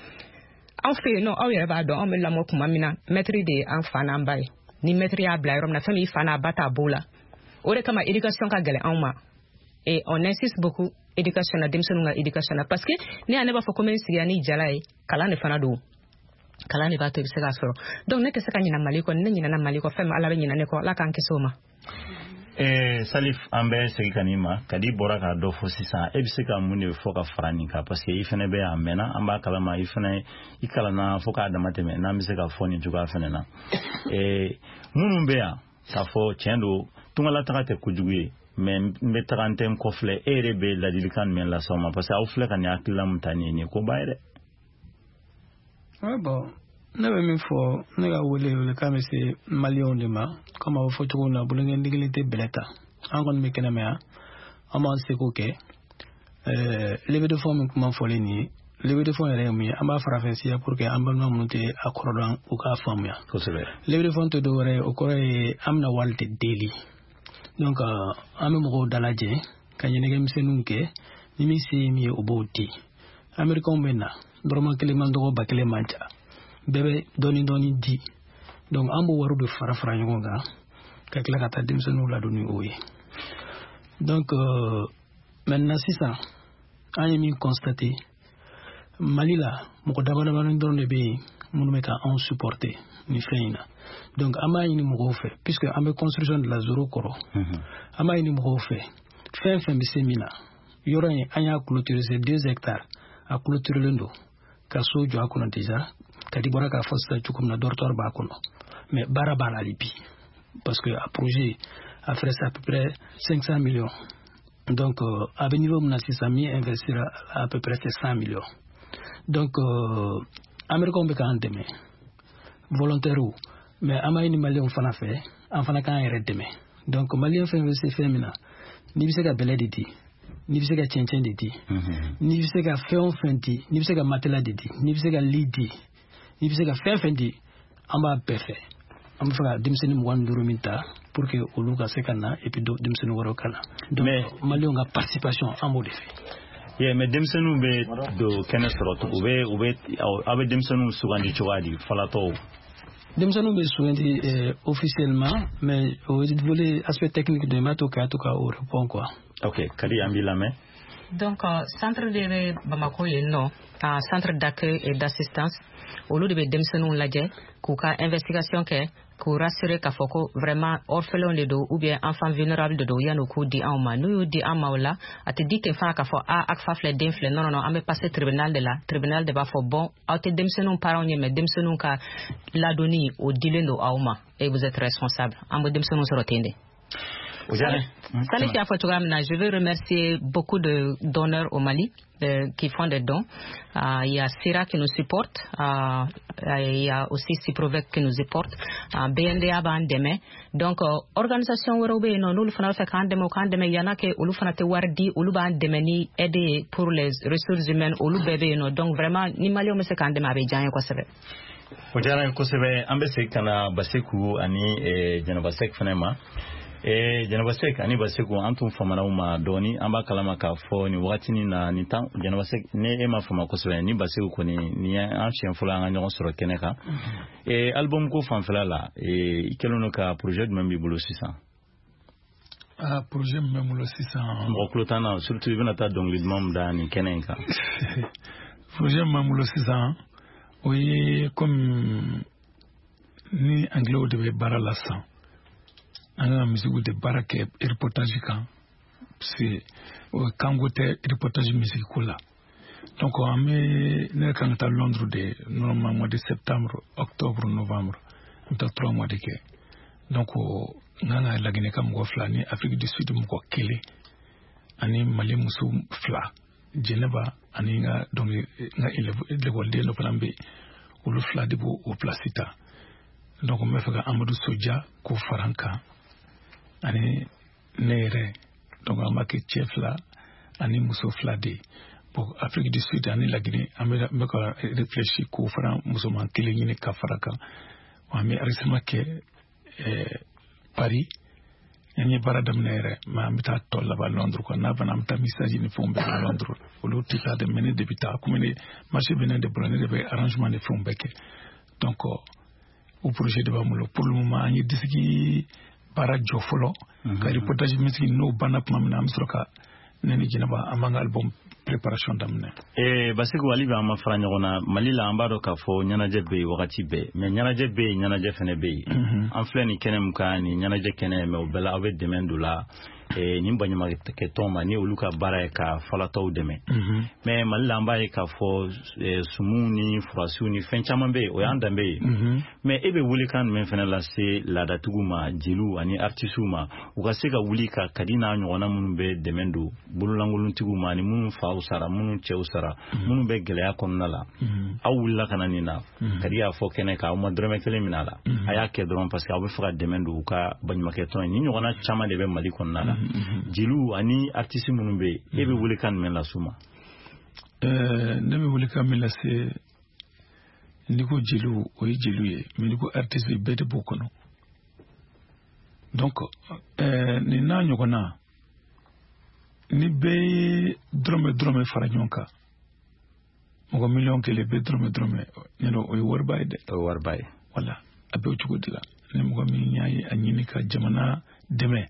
anw fɛ yen nɔ aw yɛrɛ b'a dɔn anw bɛ lamɔ tuma min na maître de ye an fa n'an ba ye ni maître y'a bila yɔrɔ min na fɛn min i fa n'a ba t'a b'o la o de kama éducation ka gɛlɛn anw ma et on insiste beaucoup éducation na denmisɛnninw ka éducation na parce que ne y'a ne b'a fɔ ko n bɛ n sigi yan ni jala ye kalan de fana don kalan de b'a to i bɛ se k'a sɔrɔ donc ne tɛ se ka ɲinɛ Mali kɔ ne ɲinɛna Mali kɔ fɛn min ala bɛ ɲinɛ ne kɔ ala k'an kisi o ma. ee Salif an bɛ segin ka n'i ma Kadi bɔra k'a dɔ fɔ sisan e bɛ se ka mun de fɔ ka fara nin kan parce que i fɛnɛ bɛ yan mɛnna an b'a kalama i fɛnɛ i kalanna fo k'a dama tɛmɛ n'an bɛ se ka fɔ nin cogoya fɛnɛ na ee minnu bɛ yan k'a fɔ tiɲɛ don tungalataga tɛ kojugu ye mais n bɛ taga n tɛ n kɔfilɛ e yɛrɛ bɛ ladilikan jumɛn lase aw ma parce que aw filɛ ka nin hakilila mun ta nin ye nin ye koba ye dɛ. Ouais, bon, ne bɛ min fɔ ne ka wele wele kan bɛ se maliyɛnw de ma comme a bɛ fɔ cogo min na bolonkɛ ndigili tɛ bɛlɛ ta an kɔni bɛ kɛnɛma yan an b'an seko kɛ ɛɛ levée de fonds min kuma fɔlen nin ye levée de fonds yɛrɛ ye mun ye an b'a farafɛnsiya pour que an balima minnu tɛ a kɔrɔ dɔn u k'a faamuya kosɛbɛ levée de fonds tɛ dɔ wɛrɛ ye o kɔrɔ ye an bɛna wari de deli donc an bɛ mɔgɔw dalajɛ ka ɲɛnɛkɛmisɛnninw kɛ ni min se ye min ye o b'o di américains bɛ na dɔrɔmɛ kelen man dɔgɔ ba kelen man ca bɛɛ bɛ dɔɔni dɔɔni di donc an b'o wariw de fara fara ɲɔgɔn kan ka tila ka taa denmisɛnninw ladon ni o ye donc euh, maintenant sisan an ye min constater Mali la mɔgɔ damadamanin dɔrɔn de bɛ yen minnu bɛ ka anw supporter ni fɛn in na donc an b'a ɲini mɔgɔw fɛ puisque an bɛ construction de la zoro kɔrɔ an b'a ɲini mɔgɔw fɛ fɛn fɛn bɛ se min na yɔrɔ in an y'a clôturer c'est deux hectares a clôturelen don ka so jɔ a kɔnɔ déjà Kadi bɔra k'a fɔ sisan cogo min na dortoir b'a kɔnɔ mais baara b'a la hali bi parce que a projet a fait à peu près cinq cents millions donc euh, a bɛ niveau min na sisan min investira à peu près c'est cent millions donc euh, américain be kan deme volontaire mais amay ni malien fana fait en fana kan yere deme donc malien fait c'est féminin ni bi se ka belé de di ni bi se ka chenchen de di ni bi se ka fɛn fɛn di ni bi se ka matela de di ni bi se ka li di ni bi se ka fɛn fɛn di an b'a bɛɛ fɛ an bɛ fɛ ka denmisɛnnin mugan ni duuru min ta pour que olu ka se ka na et puis denmisɛnnin wɛrɛw ka na donc malien ka participation an b'o de fɛ. Yeah, mais denmisɛnninw bɛ don kɛnɛ sɔrɔ u bɛ u bɛ aw bɛ denmisɛnninw sugandi cogoya di falatɔw. denmisɛnninw bɛ sugandi officiellement mais au volet aspect technique de mato ka to ka o répond quoi. Ok, Kadi an b'i lamɛn. Donc uh, centre de Bamako yen nɔ uh, centre d'accueil et d'assistance olu de bɛ denmisɛnninw lajɛ k'u ka investigation kɛ k'u rassurer k'a fɔ ko vraiment orphelin de don ou bien enfant vulnérable de don yan'u k'u di anw ma n'u y'u di an ma o la a tɛ di ten fana k'a fɔ ah akfa filɛ den filɛ non non non an bɛ passer tribunal de la tribunal de b'a fɔ bon aw tɛ denmisɛnninw parents ɲɛ mais denmisɛnninw ka ladonni o dilen don aw ma et vous êtes responsable an bɛ denmisɛnninw sɔrɔ ten de. Salif a fait je veux remercier beaucoup de donneurs au Mali de, qui font des dons. Uh, il y a Sira qui nous supporte, uh, il y a aussi Ciprovec qui nous supporte, uh, B N D A ban deme. Donc uh, organisation européenne non nous faisons faire quand demo quand deme yana que olu fana te wardi olu ban deme ni aider pour les ressources humaines olu bébé non donc vraiment ni Mali on me se quand deme avec Jean quoi c'est. Ojara ko sebe ambese kana baseku ani e janaba sek fanema e janaba sek ani baseku antum famana uma doni amba kalama ka fo ni watini na ni tan janaba sek ne e ma fama ko sebe ni baseku ko ni ni an chien fula nga nyon soro keneka e album ko fanfala la e kelono ka projet même bi bolo six cents ah projet même bolo six cents mo klotana surtout bina ta donc li mom da ni kenenka projet même bolo six cents oui comme ni anglais de bara la sang anga musique de bara ke reportage kan c'est quand gote reportage musique là donc on met ne kan ta Londres de normalement mois de septembre octobre novembre on ta trois mois de ke donc ngana la gine kam go flani Afrique du Sud mo ko kele ani Mali musu fla Geneva ani nga donc nga ile wolde no flambe ulu fla de bo o placita donc me faka Amadou Soja ko Faranka ani nere donc amake chef la ani muso fla de pour Afrique du Sud ani la Guinée amela me ko réfléchir ko Faran muso man kele ni ka Faraka wa mi arisma ke eh, Paris yani baradam nere ma mita tolla ba Londres ko na bana mta message ni fombe ba Londres o lo tika de mene de bita ko mene marché benen de brone de arrangement de fombe ke donc au projet de bamulo pour le moment ani disiki bara jofolo ka reportage musique no bana pam na amsroka neni jina ba amanga album préparation damne e basiku wali ba ma fara nyona malila ambaro ka fo nyana jebe wakati be me nyana jebe nyana je fene be en fleni kenem kani nyana je kenem me obela ave demendula e nimba nyama ke toma ni oluka bara ka fala taw deme me malila ambaye ka fo sumuni frasuni fenchama be o yanda be me ebe wuli kan men fene la se la datuguma jilu ani artisuma ukaseka wuli ka kadina nyona munun be demendo bululangulun tiguma ni munun fa usara munun che usara munun be geleya konna la awulla kana nina kadiya fo kene ka o madrome kele minala aya ke dron parce que awu fera demendo ka banyuma ke ton ni nyona chama de be mali konna la jilu ani artiste munun be ebe wuli kan men la suma euh ne be wuli kan men la se ndiko jilu o jilu ye mais ndiko artiste be de bokono donc euh ni na nyokona ni be drome drome fara nyonka mo million ke le be drome drome nyano o warbay de o warbay wala abe uchugo dila ni mo mi nyaay anyini ka jamana deme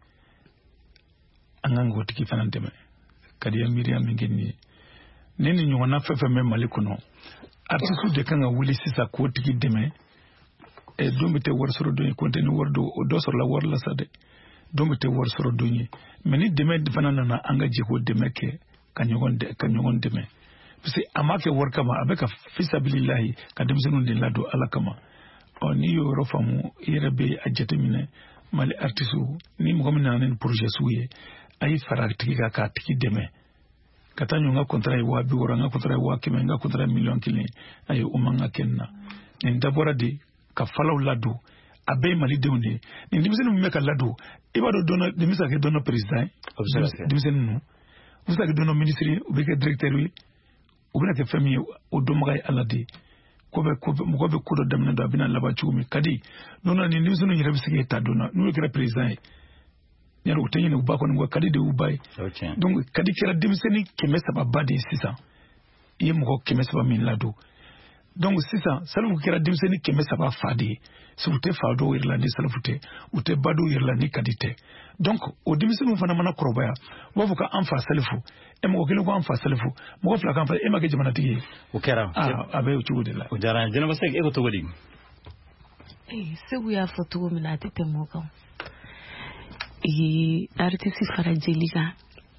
angango tiki fana deme kadi ya miriam ngeni neni nyona fefe me malikuno artisu de kanga wuli sisa ko tiki deme e dombe te wor soro do konteni wordo o do soro la wor la sade dombe te wor soro donyi meni deme fanana na anga jiko deme ke kanyogon de kanyogon deme parce amake wor kama abeka fisabilillahi kadem sunu de lado alakama oni yoro famu yerebe ajetemine mali artisu ni mo mina nen projet suye ay farak tiki ka ka tiki deme katanyo nga kontra wa bi wora nga kontra wa keme nga kontra million kile ay o manga kenna ni dabora di ka falaw ladu abe mali dewnde ni dimisen mu meka ladu ibado dona dimisa ke dona president dimisen nu usa ke dona ministre ou be ke directeur wi ou be ke famille o do magay aladi ko be ko mo be ko do demna do bina laba ciumi kadi nona ni dimisen ni rebi sike ta dona nu ke president nyaro utenye ne ubako ngo kadi de ubay donc kadi kera dimisen ni keme sababa de sisa ye mo keme sababa min ladu donc sisa salu kera dimisen ni keme sababa fadi sufute fado irlandi salfute ute bado irlandi kadite donc o dimisen fana mana korobaya wafuka anfa salfu e mo kele ko anfa salfu mo fla kan fa e make jamana tigi o kera ah abe o chude la o jara jena basek e ko to godi eh segu ya foto mi na tete mo ko e artiste farajeliga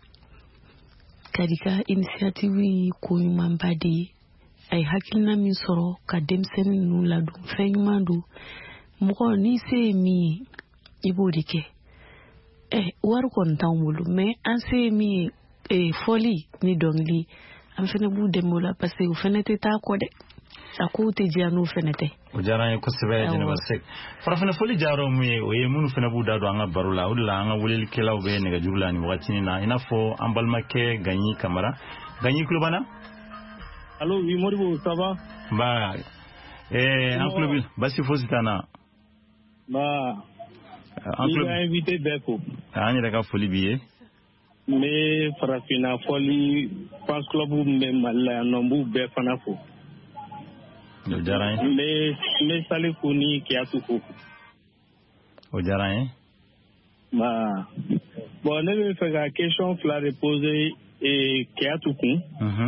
kadika initiative ko mambadi ay hakilina min soro ka demsen nu la du fenyumandu mo ni se mi ibodike eh war kon tawmulu mais an se mi e foli ni dongli am fene bu demola parce que fenete ta ko de akute jianu fenete o jarane ko sebe jene basek farafena foli jaro mu o ye munu fena bu dado anga barula udla anga wulil kelaw be ne ga jurlani wakati na ina fo ambal make ganyi kamara ganyi klubana. Allô, oui, Moribo, ça va? Bah, eh, en club, bah, si faut citana. Bah, en club. Il a invité Beko. Ah, il a qu'à folie billet. Mais, Farafina, folie, pense club ou même la nombu Befanafo. Le Jarain. Mais, mais, Salifoni qui a tout fait. Au Jarain. Bah, bon, on avait fait la question que la reposer et qui a tout fait.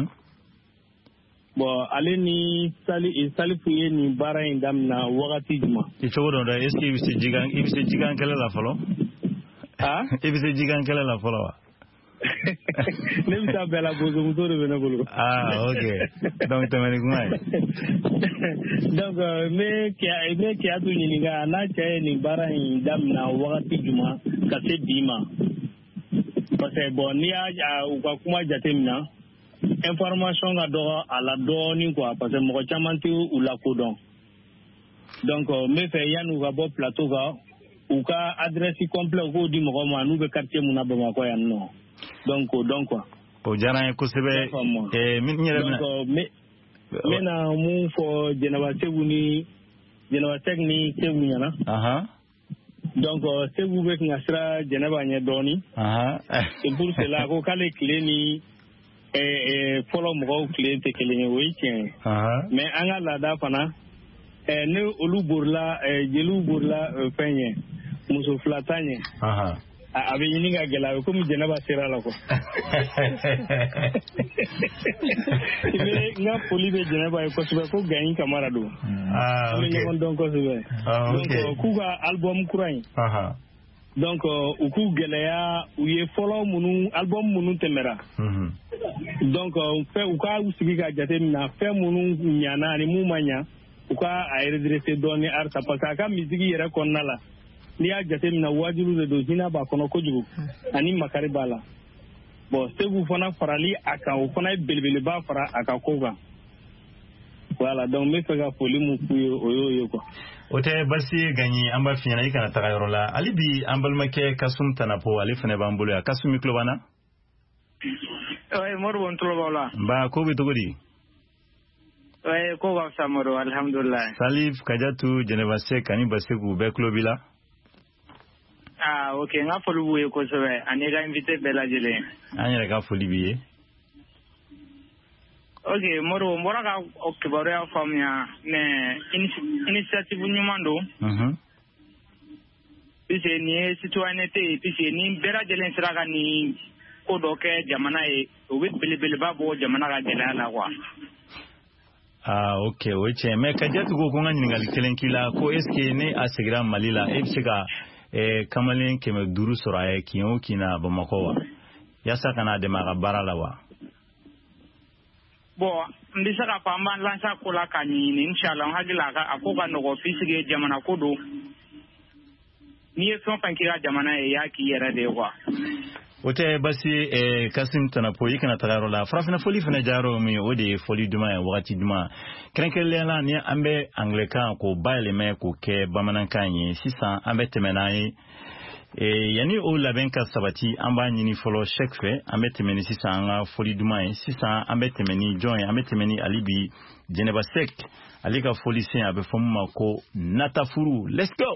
Bon, allez ni sali sali fuye ni bara indam na wakati juma. Icho do da eski ibise jigan ibise jigan kala la folo. Ah? Ibise jigan kala la folo wa. Nem ta bela bozo mutoro bena bolo. Ah, OK. Donc tamani kumai. Donc me kia me kia tu ni nga na chae ni bara indam na wakati juma ka se dima. Parce que bon ni a ukwa kuma jatemna. Information ga do ala do ni quoi parce que mo chamanti ou la kodon donc me fait yanu ga bo plateau ga ou ka adresse complet ko di mo ma nu be quartier mu na ba ma ko yan no donc donc quoi o jara ko sebe e min nyere donc me me na mu fo jenawa seguni jenawa tekni segu nyana aha donc segu be ngasra jenawa nya doni aha et pour cela ko kale clé eh follow mo client kelenge weekend mais anga la da fana eh ne olu burla eh jelu burla fenye muso flatanye aha abe yininga gela ko mi jenaba sera la ko mais nga poli be jenaba ko sube ko gagni camara do ah ok donc ko sube donc ku ga album kurai aha donc uku geleya uye follow munu album munu temera mhm donc fait uka usigi ga jate na fait munu nyana ni mu manya uka a redresser donner arta parce que musique yere konnala ni ya jate na wajulu de dozina ba kono kojugu ani makari bala bon segu fana farali aka o fana belbele ba fara aka koga voilà donc me fega foli mu kuyo oyo yo ko ote basi ganyi amba finyana ikana tagayorola alibi ambal make kasum tanapo ali fene bambulo ya kasumi klobana. Oye moro wontolo bawla ba ko be togodi oye ko wa samoro alhamdulillah salif kajatu jeneva se kani basegu be klobila ah okay nga folu buye ko sobe ani ga invité bela jele ani ga foli biye okay moro mora ga okibaro ya famia ne initiative nyumando mhm pise ni citoyenneté pise ni bela jele siraga ni ko do ke jamana e o be belebele ba bo jamana ga jela la kwa ah okay weche me kajatu go ko ngani ngali kelenkila ko eske ne asigra malila e bisika e kamalen keme duru soraye kiyo kina bamako wa yasa kana de maga barala wa bo ndisa ka pamba lansa kula kanyi inshallah hagila ka akoga no office jamana ko do ni e son pankira jamana e yaki yera de kwa Ote basi e Kasim Tanapo yikana tagaro la frafina foli fana jaro mi ode foli duma ya wakati duma krenkele la ni ambe anglika ko baile me ko ke bamanankan yi sisan ambe temenayi e yani o labenka sabati amba nyini folo shekfe ambe temeni sisan anga foli duma yi sisan ambe temeni join ambe temeni alibi Geneva Sek alika foli sen abe fomma ko natafuru. Let's go.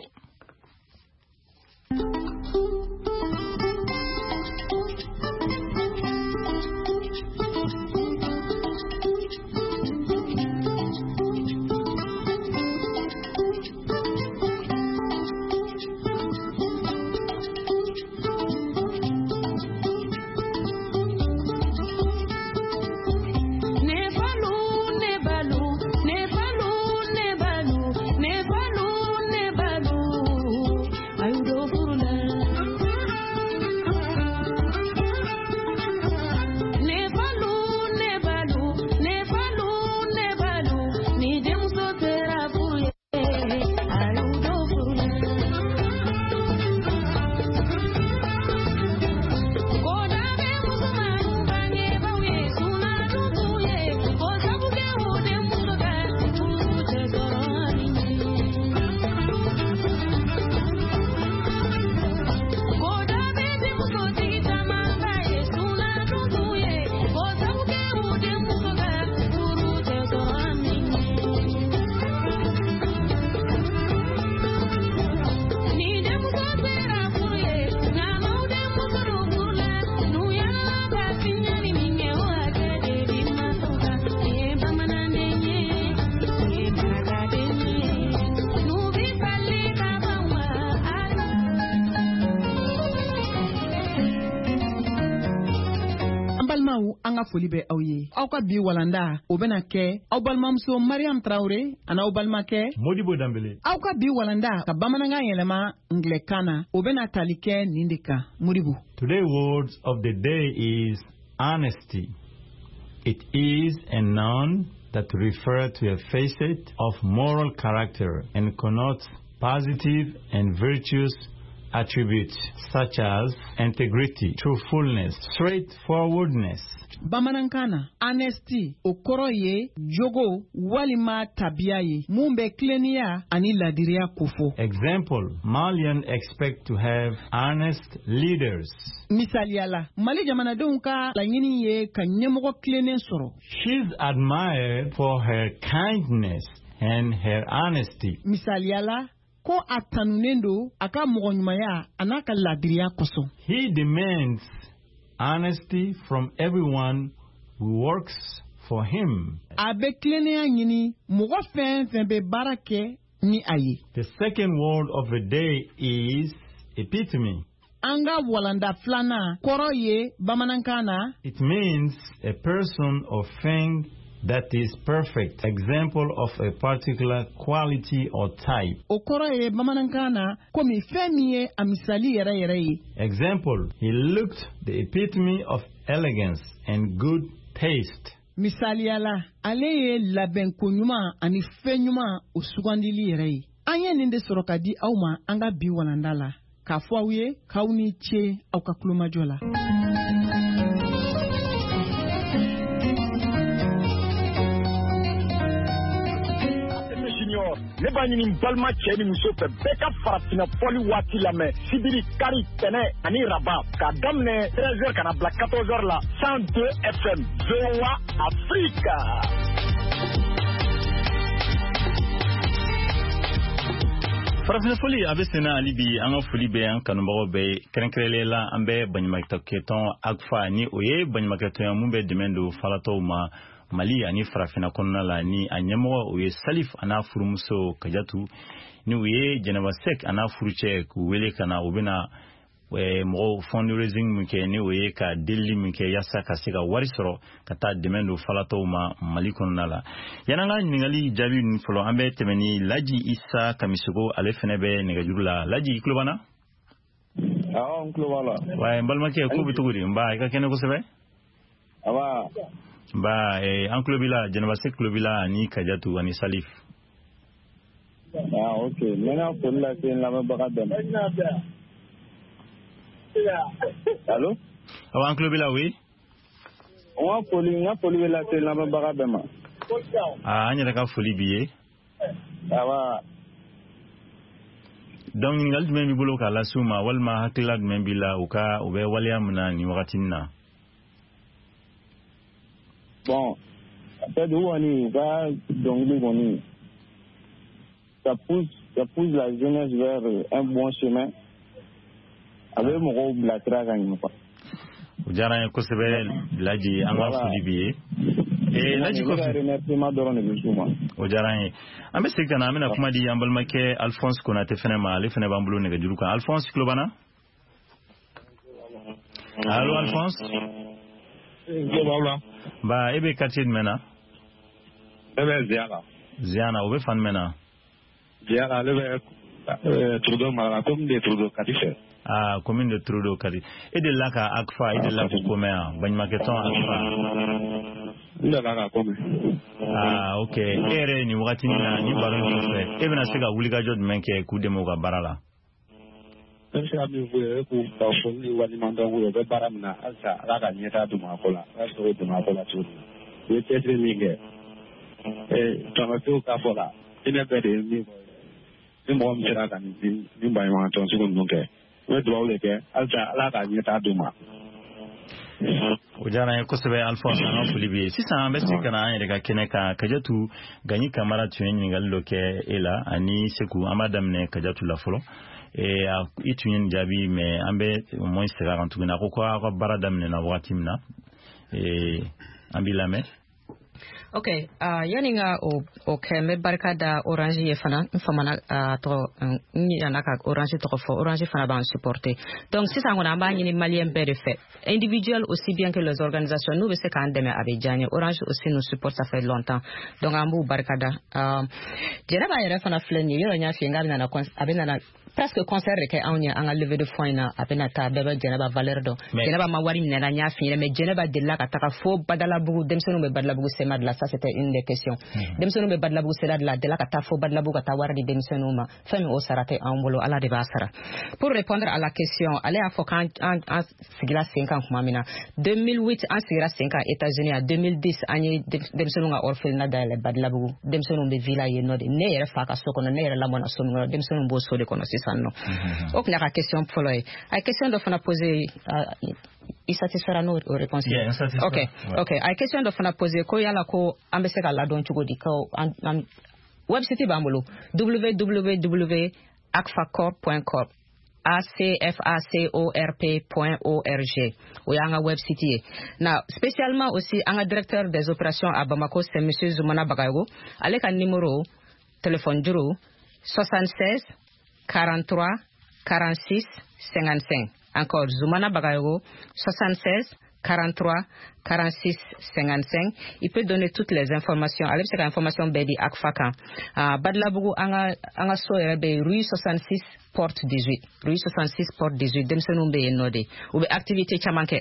anga foli be aw ye aw ka bi walanda o bena kɛ aw balmamso Mariam Traoré ana aw balmakɛ Modibo Dambele. aw ka bi walanda ka bamanankan yɛlɛma Anglɛkan o bena tali kɛ nin de kan. Modibo. Today words of the day is honesty. It is a noun that refers to a facet of moral character and connotes positive and virtuous attributes such as integrity, truthfulness, straightforwardness. Bamanankana, honesty, okoro ye, jogo, walima tabia ye, mumbe klenia, ani ladiria kufo. Example, Malians expect to have honest leaders. Misaliala, Mali jamana donka la yini ye ka nyemogo klene soro. She's admired for her kindness and her honesty. Misaliala, ko atanunendo aka mugonyumaya anaka ladiria koso. He demands honesty from everyone who works for him. Abe klene nyini mugo fen fen be barake ni ayi. The second word of the day is epitome. Anga walanda flana koro ye bamanankana. It means a person or thing that is perfect. Example of a particular quality or type. Okoro ye bamanankana komi femiye amisali yere yere. Example, he looked the epitome of elegance and good taste. Misali ala aleye laben kunyuma ani fenyuma usugandili yere. Anye ninde sorokadi auma anga bi walandala. Kafwawe kauni che au kakuluma jola. Ne b'a ɲini balima cɛ ni muso fɛ bɛɛ ka farafina fɔli waati lamɛn sibiri kari tɛnɛ ani raba k'a daminɛ treize heures kana bila quatorze heures la cent deux F M V O A Afrique. Farafina foli a bɛ sena hali bi an ka foli bɛ an kanubagaw bɛɛ kɛrɛnkɛrɛnlen la an bɛ baɲumankɛtɔn Agfa ni o ye baɲumankɛtɔn mun bɛ dɛmɛ don falatɔw ma Mali ani farafina kɔnɔna la ni a ɲɛmɔgɔ o ye Salif ana furumuso Kajatu ni o ye Geneva Sek ana furucɛ k'u wele ka na u bɛna mɔgɔw fundraising min kɛ ni o ye ka delili min kɛ yasa ka se ka wari sɔrɔ ka taa dɛmɛ don falatɔw ma Mali kɔnɔna la. Yan'an ka ɲininkali jaabi ninnu fɔlɔ an bɛ tɛmɛ ni Laji Isa Kamisogo ale fɛnɛ bɛ nɛgɛjuru la. Laji i tulo b'an na? Awɔ n tulo b'a la. Wa n balimakɛ ko bɛ cogo di? N ba i ka kɛnɛ kosɛbɛ? Aba. Ba eh, an tulo b'i la Geneva Sek tulo b'i la ani Kajatu ani Salif. Ah ok n bɛ n ka foli lase n lamɛnbaga bɛɛ ma. Allo? Awa club la oui. On a poli, on a poli la c'est la barabema. Ah, anya ka foli biye. Awa. Donc ngal men bi bolo ka la suma wal ma hakilad men bi la uka ube waliam na ni wakatina. Bon, après d'où on y va, donc on y ça pousse, ça pousse la jeunesse vers un bon chemin. Avec mon gros blatra gagne pas. Ujara ko sebe laji anga fuli biye. Eh laji ko remerciement dorone bi suma. Ujara ambe sekana amena kuma di ambal make Alphonse Konate fene ma le fene bambulo ne gajuru kan Alphonse Klobana. Allô Alphonse? Globala. Ba ebe quartier mena. Ebe Ziana. Ziana obe fan mena. Ziana lebe euh Trudeau mala comme des Trudeau Kadife. Ah, commune de Trudeau Kadi. Et de là ka Akfa, et de là pour commun, bagn maketon Akfa. Ila la comme. Ah, OK. Ere ni wakati ni na ni baro ni fe. Ebe na sega wuliga jod menke ku demo ga barala. Nse abi vwe ku ta foni wani manda wo be baramna alsa la ga nyeta du makola. Aso du makola tu. Ye tetri minge. Eh, tamato ka fola. Ina be de ni. Ni mo mtira ka ni ni ba ma ton su kun ke. We do le ke alsa la ga nyeta du ma. Ujana ko sebe Alphonse na fulibi. Sisa ambe sikana ere ka keneka kajatu ganyi kamara tueni ngallo ke ela ani seku amadam ne kajatu la folo. Et à étudier jabi mais ambe au moins c'est rare en tout cas quoi quoi baradam na watimna et ambilame. Okay, uh, yani nga o o keme barka da Orange ye fana famana uh, to ni anaka Orange to fo Orange fana ba supporter. Donc si ça on a ba ni malien bere fait individuel aussi bien que les organisations nous c'est quand demain avec Diane Orange aussi nous supporte ça fait longtemps. Donc ambu barka da euh jera ba yere fana fleni yo nya fi ngal na abena na presque concert ke anya anga lever de fonds na apena ta beba jera valeur do jera ma wari na nya fi mais jera ba de la ka ta fo badala bugu dem sonu be badala bugu sema de la ça c'était une des questions dem sonu be badala bugu sela de la de la ka ta fo badala bugu ta wari dem sonu ma fami o sarate ambolo ala de basara. Pour répondre à la question allez à fo quand en sigila cinq ans kuma mina deux mille huit en sigila cinq ans États-Unis à deux mille dix ani dem sonu nga orphelin na dale badala bugu dem sonu be villa ye no de ne yere fa ka soko no ne yere la mona sonu dem sonu bo so de kono sanno. Ok, la question pour lui. La question de fana poser, uh, il satisfera nos réponses. Yeah, satisfera. Ok, ouais. Ok. La question de fana poser, ko yala ko ambeseka la don chugo di ko website bambolo w w w point acfacorp point com a c f a c o r p point org ou yanga website. Now, spécialement aussi un directeur des opérations à Bamako, c'est monsieur Zoumana Bagayo. Avec un numéro téléphone duro soixante-seize quarante-trois quarante-six cinquante-cinq. Encore Zoumana Bagayo soixante-seize quarante-trois quarante-six cinquante-cinq. Il peut donner toutes les informations. Allez c'est information bedi akfaka. Ah badlabugu anga anga so rebe rue soixante-six porte dix-huit. Rue soixante-six porte dix-huit. Dem senumbe enode. Ube activité chamanke.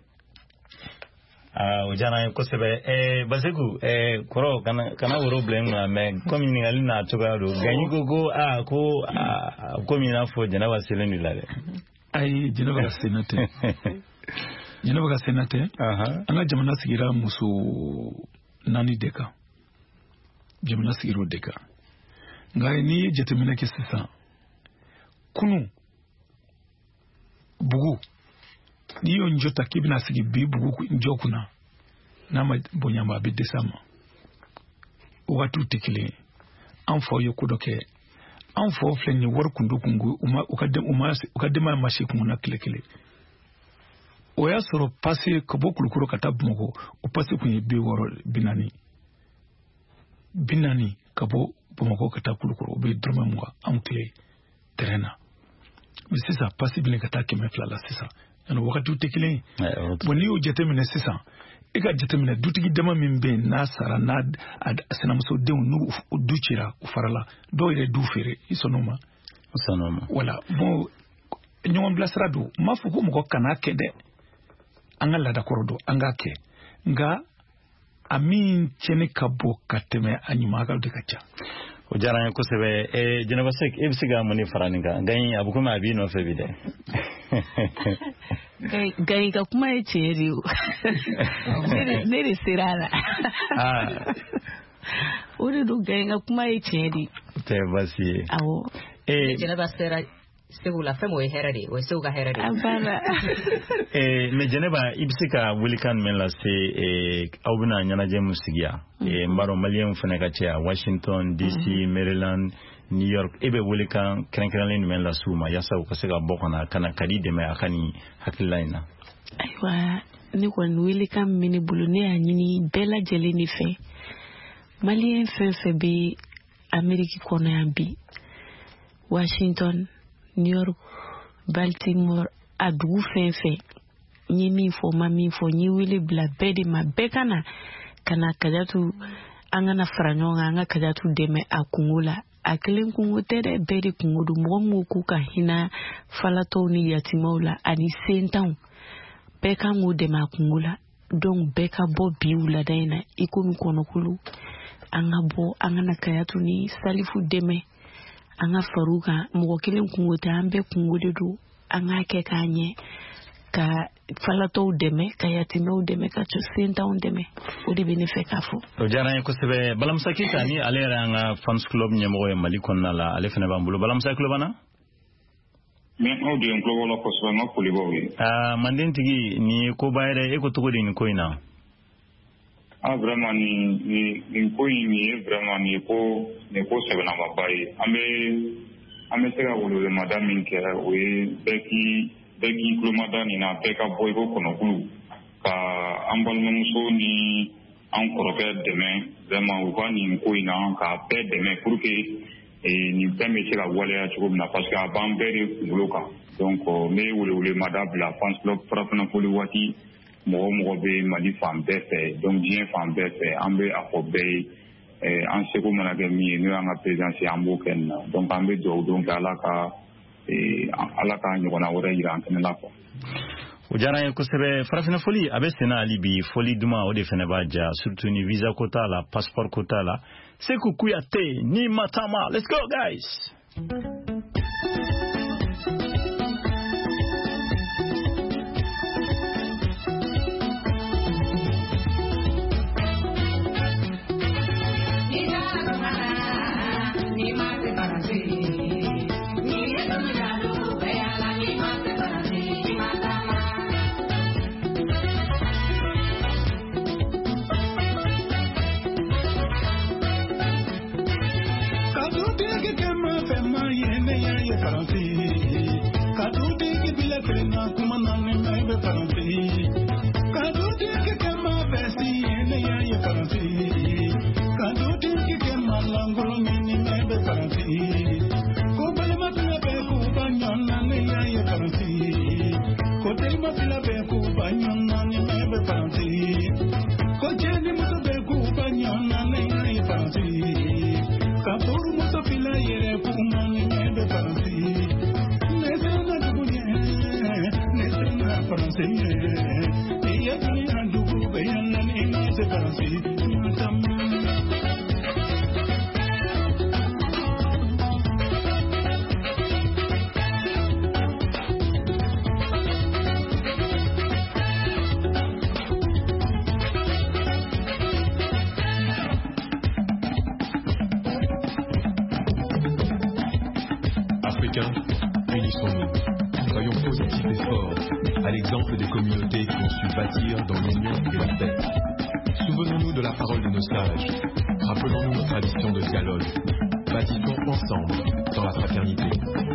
Ah, ujana ko sebe eh basegu eh koro kana kana woro blame na me comme ni ngali na to ga do ganyi gogo ah ko ko mi na fo jana wasele ni lale ai jana ba senate jana ba senate aha anga jamana sigira musu nani deka jamana sigiro deka ngai ni jetemina ke sisa kunu bugu niyo njota kibina sigi bibu njokuna nama bonyamba bidesama watu tikile anfo yokudoke anfo flenye workundu kungu uma ukadem uma ukadema mashi kunguna kile kile oya soro pase kobokulu kuro katabu moko upase kunye biworo binani binani kabo bomoko katakulu kuro be drama mwa amkle terena misisa pase bile katake mefla sisa ano wakati utekile boni o jetemine sisa ega jetemine dutigi dama mimbe na sara na asena muso de nu duchira kufarala do ile du fere isonoma isonoma wala bon nyom blasrado mafuko mko kana kede angala da korodo angake nga amin chene kabo kateme anyuma ga de kacha ujara ko sebe e jenaba sek ebsiga moni faraninga gayi abukuma abi no febide gai ka kuma ya ce riyo ne da sirana wani duk gai ka kuma ya ce riyo te basi awo eh Geneva sera segula femo e herade o seuga herade abana eh me Geneva ibsika wulikan mela se eh awbuna nyana je musigia eh mbaro malien fene ka tia Washington D C Maryland New York ebe wulikan krenkralen mela suma yasa ko sega bokona kana kadi de me akani hakilaina aywa ni ko wulikan mini bulune anyini bela jeleni fe malien fe fe bi Ameriki kona bi Washington, New York, Baltimore, adugu fenfe. Ni mi fo ma mi fo ni wili bla bedi ma bekana kana kajatu angana franyo anga kajatu deme akungula akelen kungu tere bedi kungu du mo kuka hina falato ni yatimola ani sentan beka ngu deme akungula donc beka bo biula daina ikomi kono kulu anga bo angana kajatu ni salifu deme anga faruka mo kelen kungu ta ambe kungu dedu anga ke kanye ka falato deme ka yatimo deme ka senta on deme o de benefe kafo o jana ko sebe balam sakita ni alera nga fans club nyamo e malikon nala ale fena bambulo balam sa club ana men o de club la ko so na ko libo wi ah manden tigi ni ko bayre e ko to ni ko ina ah vraiment ni ni ni ko ni vraiment ni ko ni ko sebe na babai ame ame sega wolo le madame nke we beki begi kulumada ni na beka boy ko kono kulu ka ambal muso ni an koroke deme vraiment ko ni ko ina ka pe deme pour que e ni teme sira wale ya chuko na parce que abambere kuloka donc me wole wole madame la France club frapna ko wati mo mo be mali fam befe donc bien fam befe ambe afobe eh an seko managa mi ni anga présence ambo ken donc ambe do donc alaka e alaka nyona wora ira antene lako ujana ko sebe farafina foli abesena alibi foli duma ode fene baja surtout ni visa quota la passeport quota la seku kuyate ni matama. Let's go guys. Unissons-nous. Soyons positifs et forts, à l'exemple des communautés qui ont su bâtir dans l'union et la paix. Souvenons-nous de la parole de nos sages. Rappelons-nous nos traditions de dialogue. Bâtissons ensemble dans la fraternité.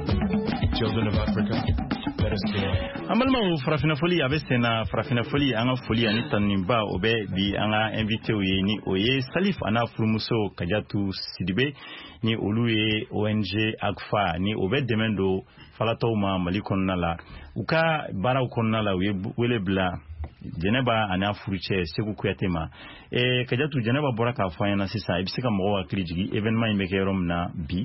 Children of Africa, let us care. Amalma frafina foli abesena frafina foli anga foli anita nimba obe bi anga invité oyeni oye Salif ana furmuso kajatu sidibe ni oluye O N G Agfa ni obe demendo falato ma malikon nala uka bara ukon nala wele bla Geneva ana furuche segu kuyatema e kajatu Geneva boraka fanya sisa ibisika mo wa krijigi evenement imeke romna bi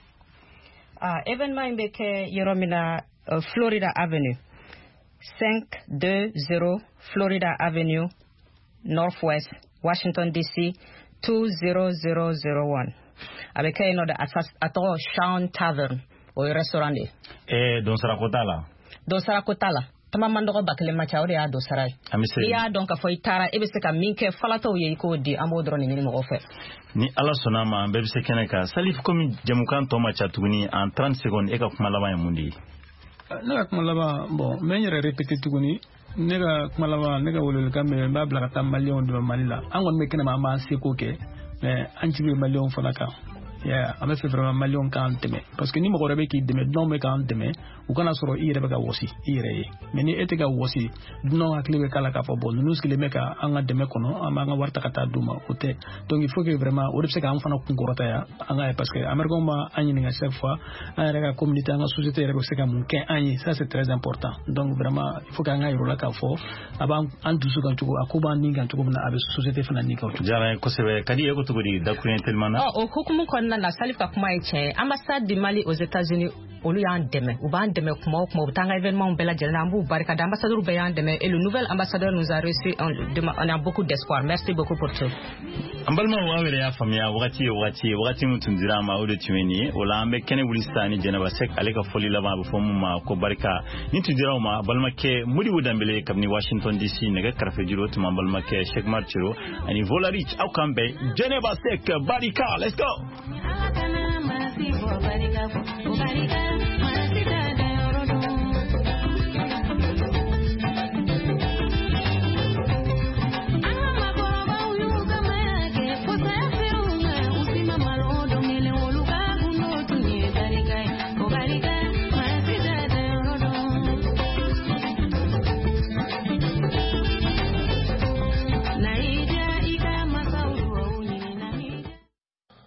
ah evenement imeke yoromina uh, Florida Avenue five twenty Florida Avenue, Northwest, Washington, D C two zero zero zero one. Avec un nom de Ato Sean Tavern, au restaurant. Eh, Don Sarakotala. Don Sarakotala. tama mandogo bakle ma chawre ya do saray ya donc a foy tara e be se ka minke falato ye ko di amodro ni mo ofe ni ala sonama be se keneka salif comme jamukan to ma chatuguni en trente secondes e ka kuma laba mundi na kuma laba bon menyere répéter tuguni nega kuma laba nega wolol kambe ba bla ka million de malila angon me kena ma ma seko ke mais anti million falaka yeah ame fe vraiment million kan teme parce que ni mo rebe ki deme non me kan teme u kana soro ire be ka wosi ire mais ni ete ka wosi non aklibe kala ka fo bon nous skile meka anga deme kono ama nga warta kata duma ote donc il faut que vraiment o repse ka am fana kun korota ya anga parce que amergo ma anyi nga chaque fois anga ka communauté anga société rebe se ka mun ken anyi ça c'est très important donc vraiment il faut que anga yoro la ka fo aba an dusu kan tugo akuba ninga tugo na abe société fana ninga tugo jara ko sebe kadi e ko tugo di dakuren telmana oh hukumu ko na salif ka kuma eche ambassade du Mali aux États-Unis olu yan deme u ban deme kuma kuma tanga événement bela jelna mbu barka d'ambassadeur be yan deme et le nouvel ambassadeur nous a reçu on, on a beaucoup d'espoir merci beaucoup pour tout ambalma wawere ya famia wakati wakati wakati mutundira ma odo tiweni wala ambe kene wulistani jenaba sek aleka foli laba bu fomu ma ko barka ni tundira ma balma ke mudi wudambele kabni Washington D C nega karfe jiro tuma balma ke Sheikh Marchiro ani volarich au kambe jenaba sek barika let's go Barika, barika, barika,